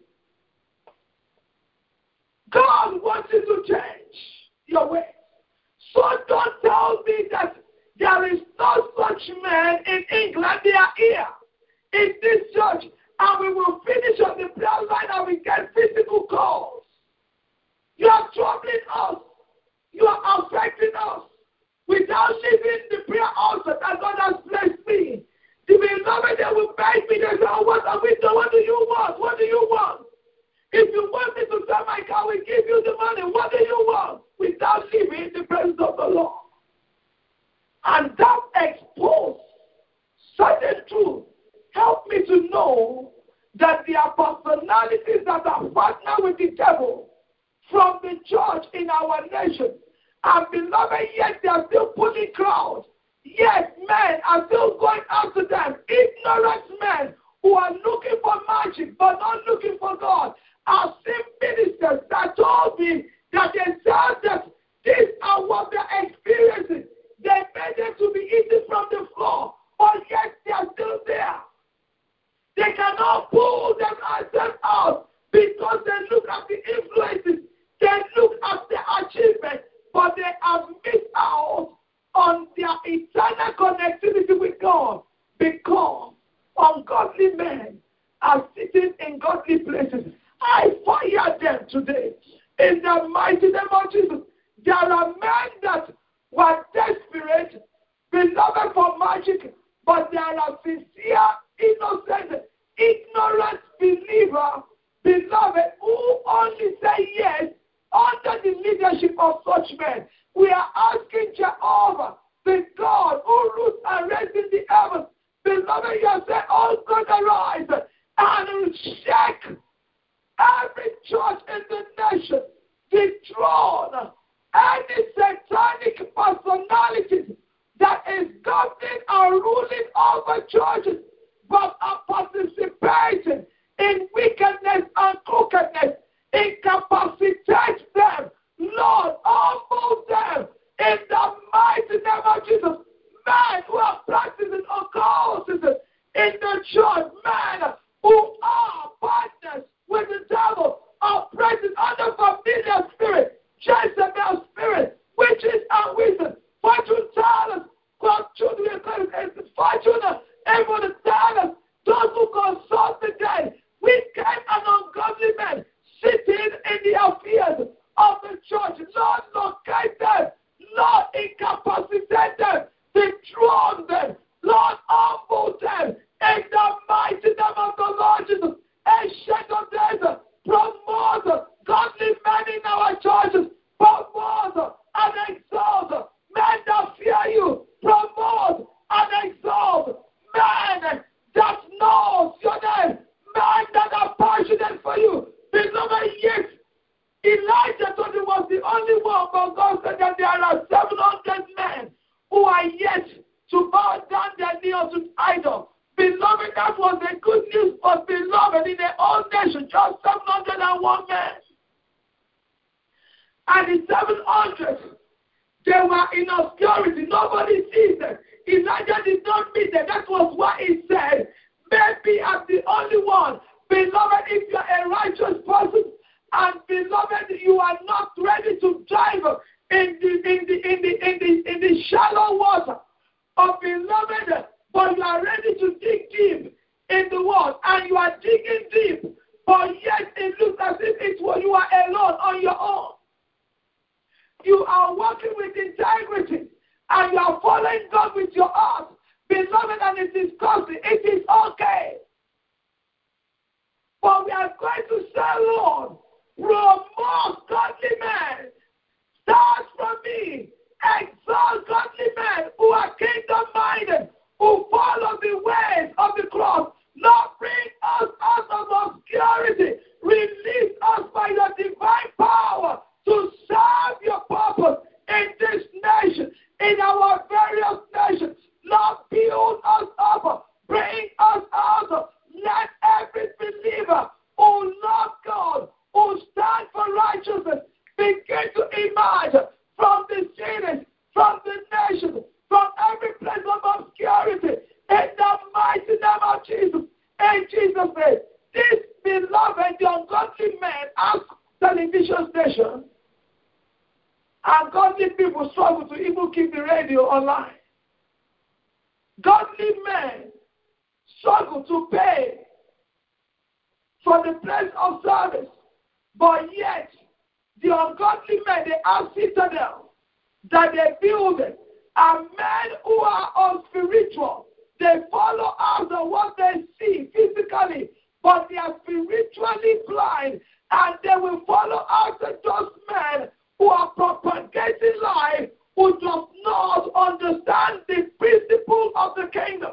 God wants you to change your ways. So don't tell me that there is no such man in England. They are here in this church, and we will finish on the prayer line and we get physical calls. You are troubling us. You are affecting us. Without leaving the prayer altar that God has blessed me. The beloved, they will beg me. They say, oh, what are we doing? What do you want? What do you want? If you want me to sell my car, we give you the money. What do you want? Without leaving the presence of the Lord. And that exposed certain truth. Help me to know that there are personalities that are partnered with the devil from the church in our nation. And beloved, yet they are still pulling crowds. Yet men are still going after them. Ignorant men who are looking for magic but not looking for God. I've seen ministers that told me that they said that these are what they're experiencing. They made them to be eaten from the floor, but yet they are still there. They cannot pull themselves out because they look at the influences, they look at the achievements, but they have missed out on their eternal connectivity with God because ungodly men are sitting in godly places. I fire them today in the mighty name of Jesus. There are men that were desperate, beloved for magic, but there are sincere, innocent, ignorant believer, beloved, who only say yes under the leadership of such men. We are asking Jehovah, the God who rules and reigns in the heavens, beloved, you have said, oh God, arise and shake every church in the nation, dethrone any satanic personalities that is governing and ruling over churches, but are participating in wickedness and crookedness. Incapacitate them. Lord, humble them in the mighty name of Jesus. Men who are practicing occultism in the church, men who are partners with the devil, operating under familiar spirit, Jezebel spirit, witches and wizards, fortune tellers, fortune, able to tell us, those who consult the dead, wicked and ungodly men, sitting in the affairs of the church. Lord, locate them. Lord, incapacitate them. Dethrone them. Lord, humble them. In the mighty name of the Lord Jesus. Ancient of days, promote godly men in our churches. Promote and exalt men that fear you. Promote and exalt men that knows your name. Men that are passionate for you. Beloved, yes, Elijah thought he was the only one, but God said that there are 700 men who are yet to bow down their knee unto idol. Beloved, that was a good news, but beloved, in the old nation, just 701 men. And the 700, they were in obscurity. Nobody sees them. Elijah did not meet them. That was what he said. Maybe I'm the only one. Beloved, if you're a righteous person, and beloved, you are not ready to dive in the shallow water of beloved, but you are ready to dig deep in the water, and you are digging deep, but yet it looks as if you are alone on your own. You are walking with integrity, and you are following God with your heart, beloved, and it is costly. It is okay. But we are going to say, Lord, promote godly men. Start from me. Exalt godly men who are kingdom-minded, who follow the ways of the cross. Lord, bring us out of obscurity. Release us by your divine power to serve your purpose in this nation, in our various nations. Lord, build us up. Bring us out. Let every believer who loves God, who stands for righteousness, begin to emerge from people struggle to even keep the radio online. Godly men struggle to pay for the place of service, but yet the ungodly men, they have citadels that they build, and men who are unspiritual, they follow after what they see physically, but they are spiritually blind, and they will follow after those men who are propagating life, who does not understand the principle of the kingdom.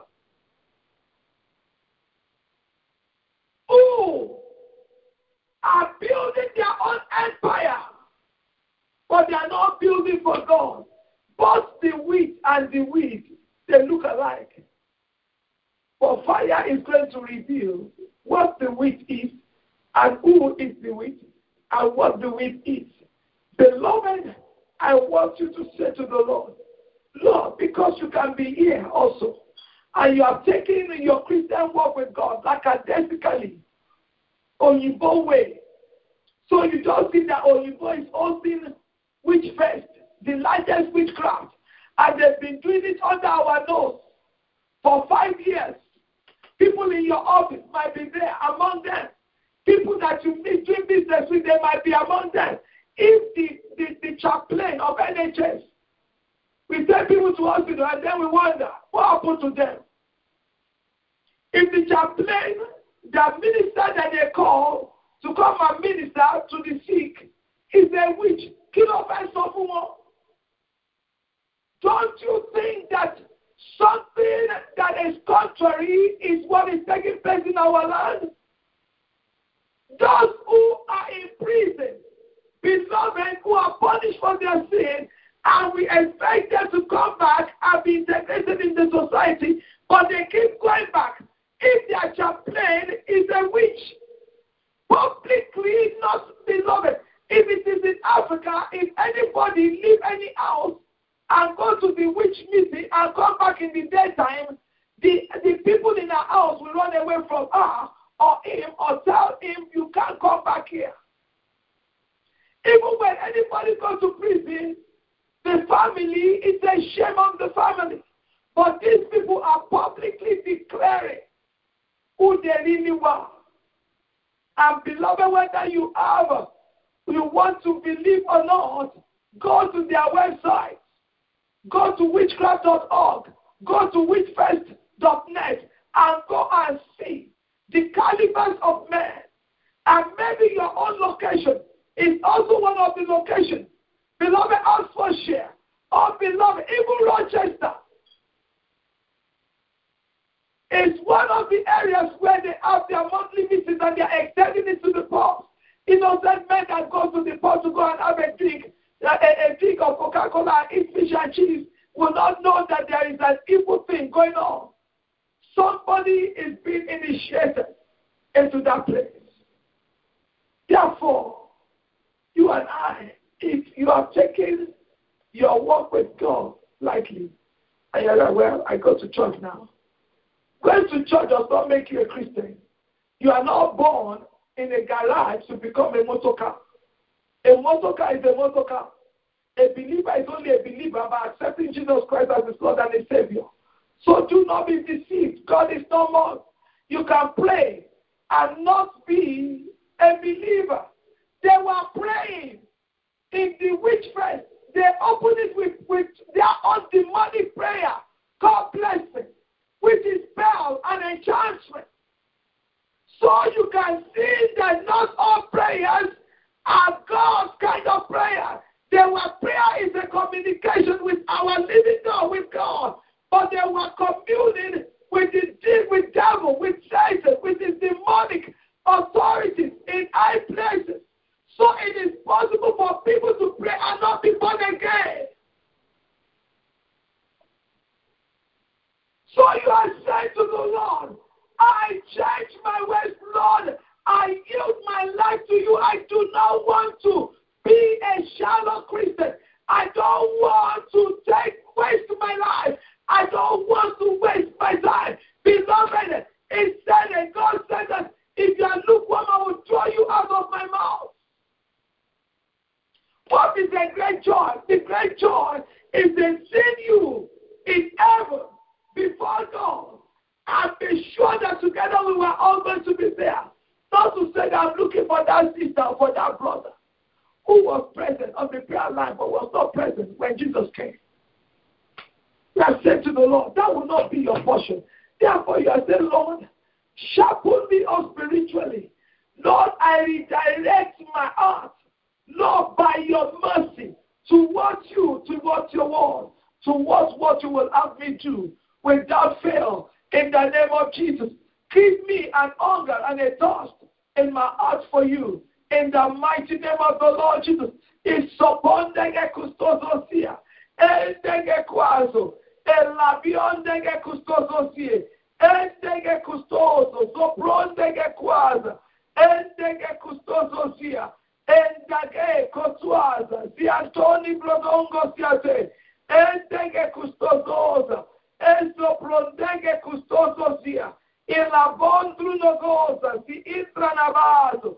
Who are building their own empire, but they are not building for God. Both the wheat and the weed, they look alike. But fire is going to reveal what the wheat is, and who is the wheat, and what the wheat is. Beloved, I want you to say to the Lord, Lord, because you can be here also, and you have taken your Christian walk with God lackadaisically, Oyibo way. So you just see that Oyibo is hosting witchfest, the largest witchcraft, and they've been doing it under our nose for 5 years. People in your office might be there among them. People that you meet doing business with, they might be among them. If the chaplain of NHS, we send people to hospital and then we wonder what happened to them. If the chaplain, the minister that they call to come and minister to the sick, is a witch, kill off and suffer more. Don't you think that something that is contrary is what is taking place in our land? Those who are in prison, beloved, who are punished for their sin, and we expect them to come back and be integrated in the society, but they keep going back. If their chaplain is a witch, publicly not beloved. If it is in Africa, if anybody leave any house and go to the witch meeting and come back in the daytime, the people in our house will run away from her or him or tell him, you can't come back here. Even when anybody goes to prison, the family, it's a shame on the family. But these people are publicly declaring who they really were. And beloved, whether you want to believe or not, go to their website. Go to witchcraft.org. Go to witchfest.net and go and see the calibers of men. And maybe your own location is also one of the locations. Beloved, Oxfordshire, or beloved, even Rochester, is one of the areas where they have their monthly meetings and they are extending it to the pubs. Innocent men that go to the pub to go and have a drink of Coca-Cola and eat fish and cheese will not know that there is an evil thing going on. Somebody is being initiated into that place. Therefore, you and I, if you have taken your walk with God lightly, and you're like, well, I go to church now. Going to church does not make you a Christian. You are not born in a garage to become a motor car. A motor car is a motor car. A believer is only a believer by accepting Jesus Christ as his Lord and his Savior. So do not be deceived. God is not more. You can pray and not be a believer. They were praying in the witchfest. They opened it with their own demonic prayer called blessing, which is spell and enchantment. So you can see that not all prayers are God's kind of prayer. Prayer is a communication with our living God, with God. But they were communing with the devil, with Satan, with his demonic authorities in high places. So it is possible for people to pray and not be born again. So you are saying to the Lord, I change my ways, Lord. I yield my life to you. I do not want to be a shallow Christian. I don't want to waste my life. I don't want to waste my time. Beloved, it said that God said that if you are lukewarm, I will throw you out of my mouth. What is the great joy? The great joy if they've seen you in heaven before God, and be sure that together we were all going to be there. Not to say that I'm looking for that sister or for that brother who was present on the prayer line but was not present when Jesus came. You have said to the Lord, that will not be your portion. Therefore, you have said, Lord, sharpen me up spiritually. Lord, I redirect my heart, Lord, by your mercy, towards you, towards your word, towards what you will have me do without fail. In the name of Jesus, give me an hunger and a thirst in my heart for you. In the mighty name of the Lord Jesus, Isopondege kustozosia, endege kwazo, elabiondege kustozosie, endege kustozo, soprondege kwaza, endege kustozosia, endage koswaza, ziantoni blodongo siate, endege kustozoza, esoprondege kustozosia, elabondru nogoza, si intranabazo,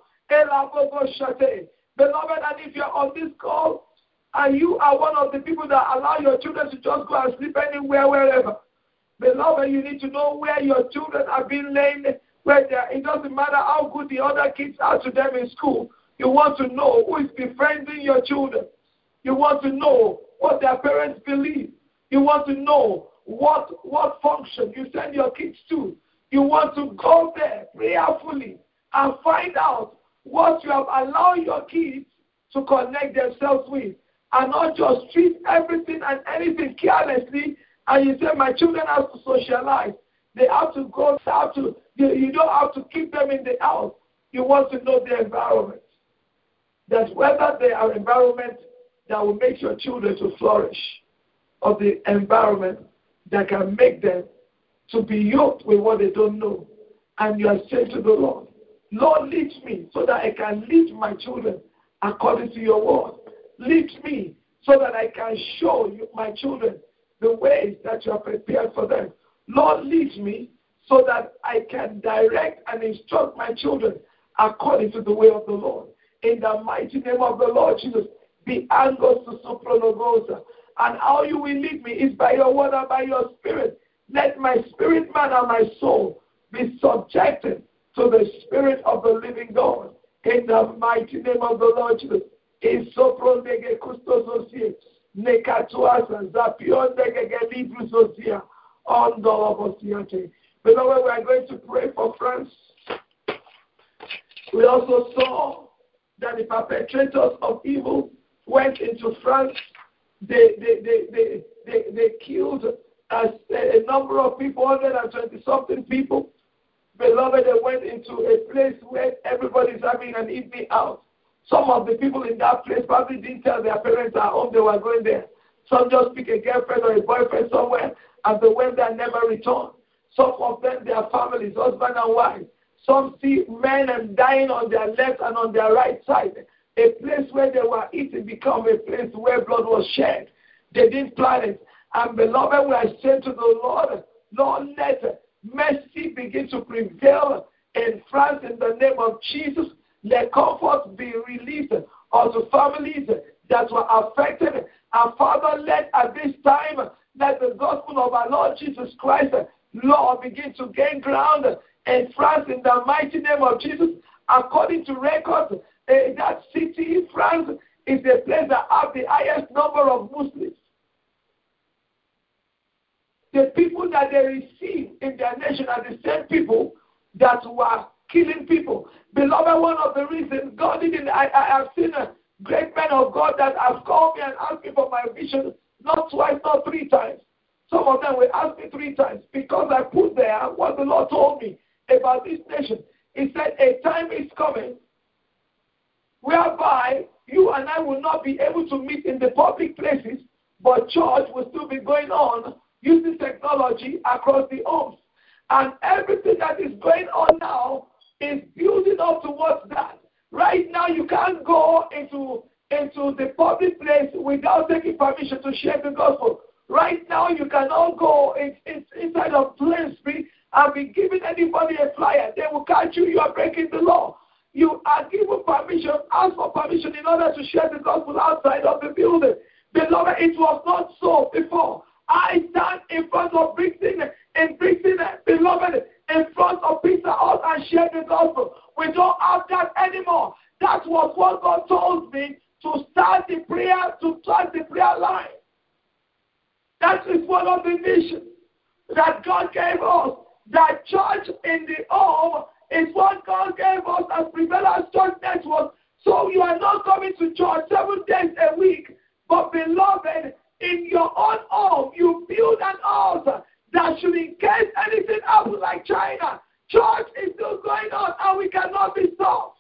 beloved, and if you're on this call and you are one of the people that allow your children to just go and sleep anywhere, wherever, beloved, you need to know where your children are being laid, where they are. It doesn't matter how good the other kids are to them in school. You want to know who is befriending your children. You want to know what their parents believe. You want to know what function you send your kids to. You want to go there prayerfully and find out what you have allowed your kids to connect themselves with, and not just treat everything and anything carelessly, and you say, my children have to socialize. They have to go, you don't have to keep them in the house. You want to know the environment. That whether they are environment that will make your children to flourish, or the environment that can make them to be yoked with what they don't know. And you are saying to the Lord, Lord, lead me so that I can lead my children according to your word. Lead me so that I can show you, my children, the ways that you have prepared for them. Lord, lead me so that I can direct and instruct my children according to the way of the Lord. In the mighty name of the Lord Jesus, be angos to sopronogosa. And how you will lead me is by your word and by your spirit. Let my spirit, man, and my soul be subjected to the Spirit of the living God. In the mighty name of the Lord Jesus. Beloved, we are going to pray for France. We also saw that the perpetrators of evil went into France. They killed a number of people, 120-something people. Beloved, they went into a place where everybody's having an evening out. Some of the people in that place probably didn't tell their parents at home they were going there. Some just picked a girlfriend or a boyfriend somewhere and they went there and never returned. Some of them, their families, husband and wife. Some see men and dying on their left and on their right side. A place where they were eating become a place where blood was shed. They didn't plan it. And beloved, we are saying to the Lord, Lord, let mercy begin to prevail in France in the name of Jesus. Let comfort be released unto families that were affected. And Father, let at this time, let the gospel of our Lord Jesus Christ, Lord, begin to gain ground in France in the mighty name of Jesus. According to records, that city, France, is the place that has the highest number of Muslims. The people that they receive in their nation are the same people that were killing people. Beloved, one of the reasons God didn't, I have seen a great men of God that have called me and asked me for my vision, not twice, not three times. Some of them will ask me 3 times because I put there what the Lord told me about this nation. He said, a time is coming whereby you and I will not be able to meet in the public places, but church will still be going on using technology across the homes. And everything that is going on now is building up towards that. Right now, you can't go into the public place without taking permission to share the gospel. Right now, you cannot go inside of Bloomsbury and be giving anybody a flyer. They will catch you. You are breaking the law. You are given permission, ask for permission in order to share the gospel outside of the building. Beloved, it was not so before. I stand in front of Brixton, beloved, in front of Peter House and share the gospel. We don't have that anymore. That was what God told me to start the prayer, to start the prayer line. That is one of the missions that God gave us. That church in the home is what God gave us as Prevalence Church Network. So you are not coming to church 7 days a week, but beloved, in your own home, you build an altar that should, in case anything happens like China, church is still going on and we cannot be stopped.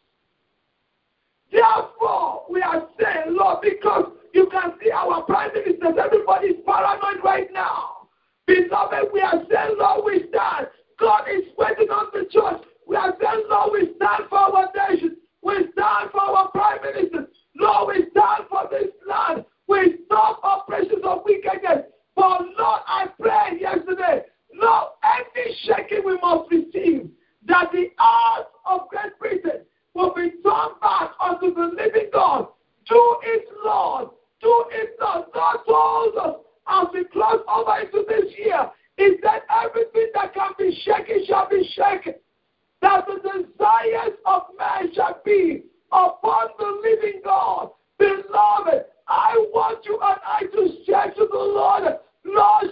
Therefore, we are saying, Lord, because you can see our prime ministers, everybody is paranoid right now. Beloved, we are saying, Lord, we stand. God is waiting on the church. We are saying, Lord, we stand for our nation. We stand for our prime minister. Lord, we stand for this land. We stop operations of wickedness. But Lord, I prayed yesterday, Lord, any shaking we must receive, that the heart of Great Britain will be turned back unto the living God. Do it, Lord. Do it, Lord. God told us as we close over into this year, is that everything that can be shaken shall be shaken. That the desires of man shall be upon the living God. Beloved, I want you and I to say to the Lord, Lord,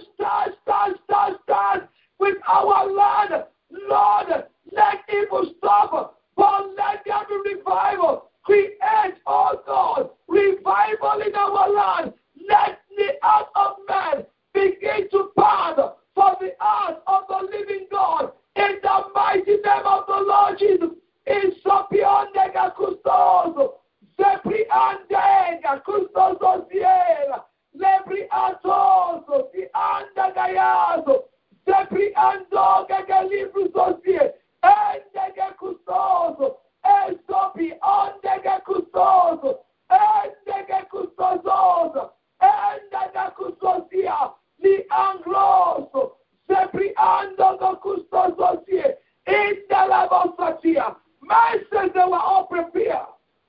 stand with our land. Lord, let evil stop, but let there be revival. Create, oh God, revival in our land. Let the heart of man begin to pound for the heart of the living God. In the mighty name of the Lord Jesus, in Sapionega Custoso, Zepriandega Custoso Siena, Lebriatoso, the Andagayazo, Zepriandoga Galibrusosie, Endega Custoso, Esopi Ondega Custoso, Endega Custoso, Endega Custosia, Li Angloso, Zepriandoga Custososie, in the Lavosatia. Man says they were all prepared.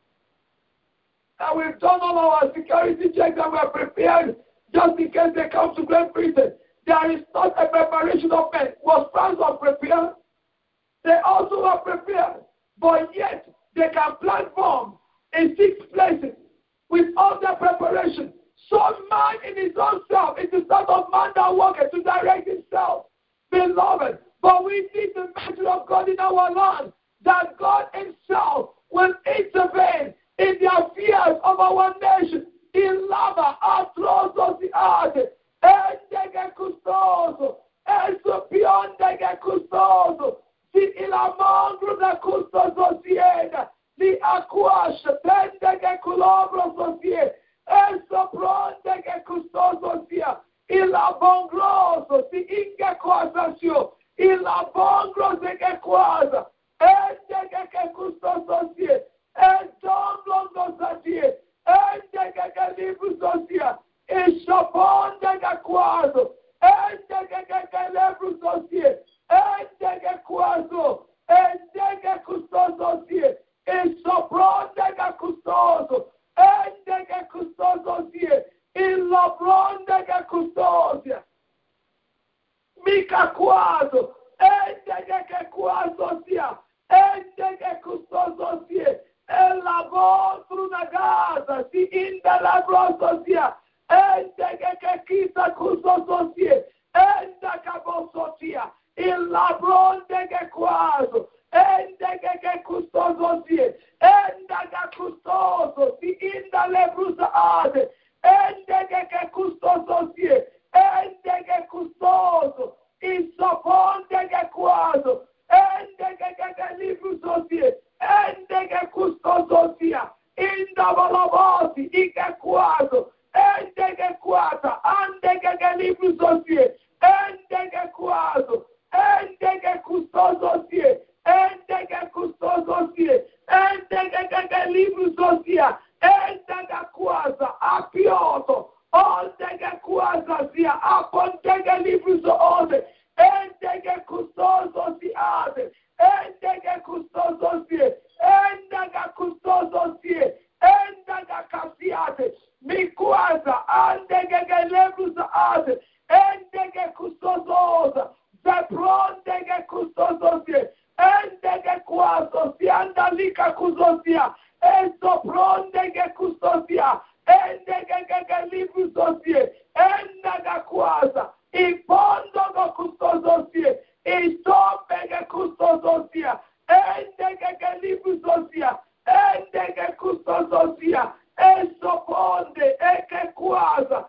And we've done all our security checks and we're prepared just in case they come to Great Britain. There is not a preparation of men. Was France not prepared? They also were prepared. But yet, they can plant bombs in 6 places with all their preparation. So man in his own self, it is not of man that worketh to direct himself. Beloved, but we need the mercy of God in our land, that God himself will intervene in the affairs of our nation. In lava, atrosos the arte, endege custoso, eso piondege custoso, si il amongro da custoso siena, li aquasce, pendege culobro sosie, eso prondege custoso sia, il abongroso, si inge quasasio, il abongroso che quasa, endege che custoso sie, and don't longer satie, and the libus socia, is upon the quazo, and the lebrus socie, and the quazo, and the custosocie, is upon the custoso, and the custosocie, in labron the custosia, mica quazo, and the quazocia, and the custosocie. El labor through the Gaza, si in the labor socia, and the Kita Cuso socie, and the Cabo socia, il labron de Quazo, and the Custo socie, and the Custoso, si in the Lebrusa Ade, and the Custo socie, and the Custoso, is upon the Quazo, and the Libru socie. Endege custososia, indavalabosi, ike quazo, endege quata, andege librusosie, endege quazo, endege custososie, endege custososie, endege librusosia, endege quaza, apioto, ondege quaza sia, apondege librusoose, endege custososiade, endege custososie, endege custososie, endege casiate, mi quaza, saate, endege kustozosa, zeprondege kustozosie, endege kuasosia, andalika kuzosia, esoprondege kustosia, endege libuzosie, endege kuasa, ipondogo kustozosie, isombege kustozosia, endege libuzosia, endege kustozosia, esoponde, eke kuasa,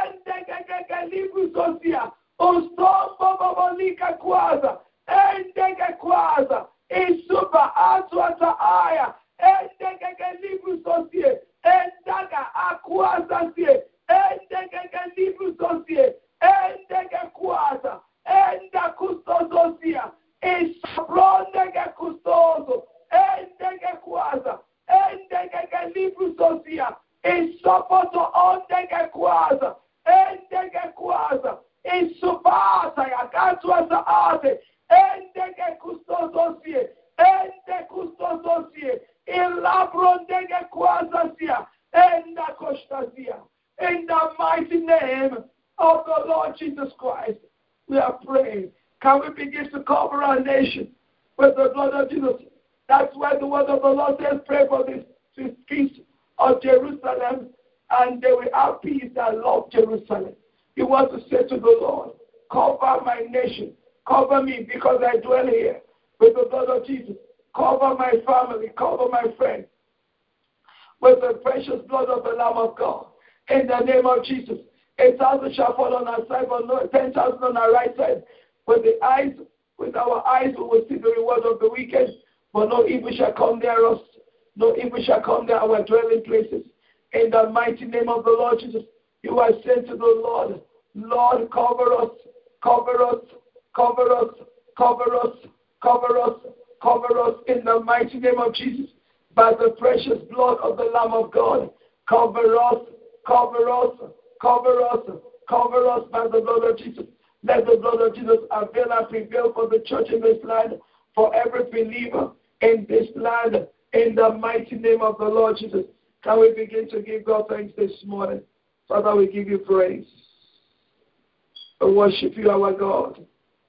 endege libuzosia, ustombo bobolika kuasa, endege kuasa, isuba aswata aya, endege libuzosie, endaga akuasasie, endege libuzosie, endege kuasa, enda kustozosia, isaprondege kustozo, endege kuasa, endege libuzosia, isapoto ondege kuasa, endege kuasa, isupata ya kaswasa ate, endege kustozosie, ende kustozosie, ilabrondege kuasasia, enda kostasia. In the mighty name of the Lord Jesus Christ, we are praying. Can we begin to cover our nation with the blood of Jesus? That's why the word of the Lord says, pray for this peace of Jerusalem, and they will have peace that love Jerusalem. You want to say to the Lord, cover my nation, cover me because I dwell here with the blood of Jesus. Cover my family, cover my friends with the precious blood of the Lamb of God. In the name of Jesus, 1,000 shall fall on our side, but no 10,000 on our right side. With our eyes, we will see the reward of the wicked, but no evil shall come near us. No evil shall come near our dwelling places. In the mighty name of the Lord Jesus, you are saying to the Lord, Lord, cover us, cover us, cover us, cover us, cover us, cover us in the mighty name of Jesus. By the precious blood of the Lamb of God, cover us, cover us, cover us, cover us by the blood of Jesus. Let the blood of Jesus avail and prevail for the church in this land, for every believer in this land, in the mighty name of the Lord Jesus. Can we begin to give God thanks this morning? Father, we give you praise. We worship you, our God.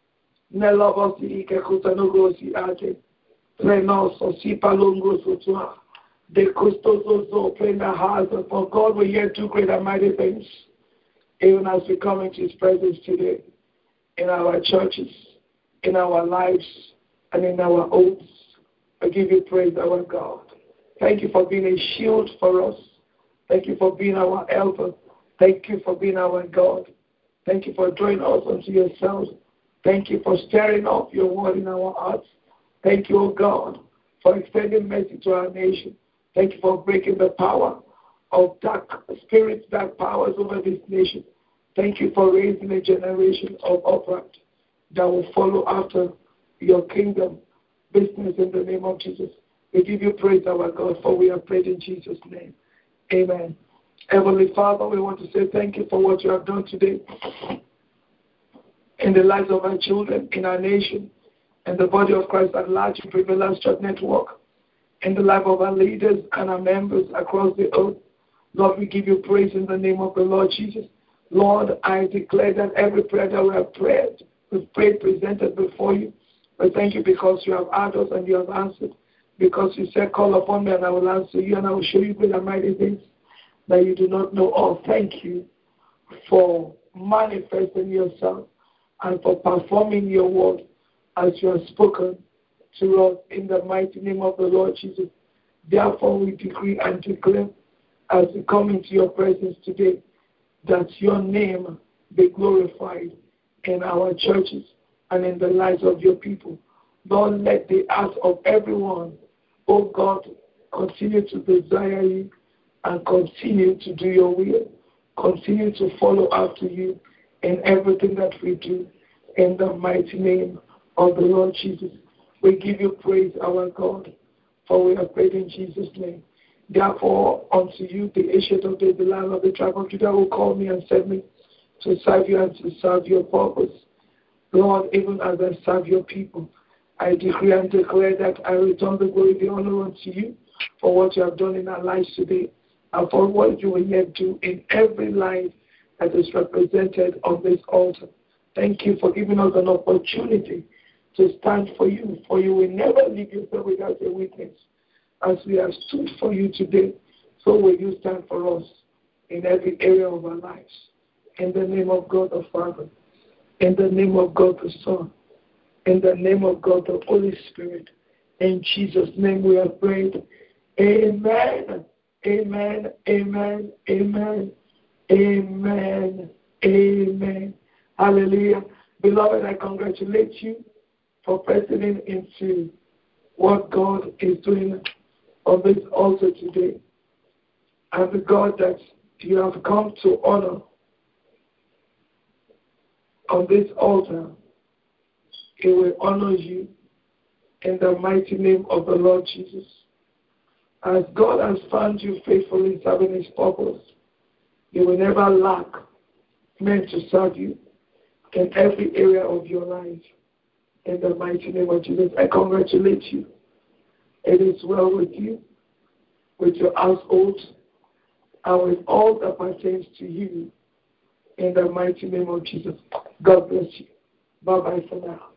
For God will hear two great and mighty things, even as we come into his presence today, in our churches, in our lives, and in our homes. I give you praise, our God. Thank you for being a shield for us. Thank you for being our helper. Thank you for being our God. Thank you for drawing us unto yourself. Thank you for stirring up your word in our hearts. Thank you, O God, for extending mercy to our nation. Thank you for breaking the power of dark spirits, dark powers over this nation. Thank you for raising a generation of upright that will follow after your kingdom business in the name of Jesus. We give you praise, our God, for we are prayed in Jesus' name. Amen. Heavenly Father, we want to say thank you for what you have done today in the lives of our children, in our nation, and the body of Christ at large, in Prevalence Church Network, in the life of our leaders and our members across the earth. Lord, we give you praise in the name of the Lord Jesus. Lord, I declare that every prayer that we have prayed, presented before you, we thank you because you have heard us and you have answered. Because you said, call upon me and I will answer you and I will show you great and mighty things that you do not know of. Thank you for manifesting yourself and for performing your word as you have spoken to us in the mighty name of the Lord Jesus. Therefore, we decree and declare as we come into your presence today that your name be glorified in our churches and in the lives of your people. Lord, let the heart of everyone, oh God, continue to desire you and continue to do your will. Continue to follow after you in everything that we do in the mighty name of the Lord Jesus. We give you praise, our God, for we are prayed in Jesus' name. Therefore, unto you, the ancient of days, the Lion of the tribe of Judah, will call me and send me to serve you and to serve your purpose. Lord, even as I serve your people, I decree and declare that I return the glory, the honor unto you for what you have done in our lives today and for what you will yet do in every life that is represented on this altar. Thank you for giving us an opportunity to stand for you will never leave yourself without a witness. As we have stood for you today, so will you stand for us in every area of our lives. In the name of God the Father, in the name of God the Son, in the name of God the Holy Spirit. In Jesus' name we have prayed. Amen. Amen. Amen. Amen. Amen. Amen. Hallelujah. Beloved, I congratulate you for pressing into what God is doing on this altar today. And the God that you have come to honor on this altar, He will honor you in the mighty name of the Lord Jesus. As God has found you faithful in serving His purpose, you will never lack men to serve you in every area of your life. In the mighty name of Jesus, I congratulate you. It is well with you, with your household, and with all that pertains to you. In the mighty name of Jesus. God bless you. Bye-bye for now.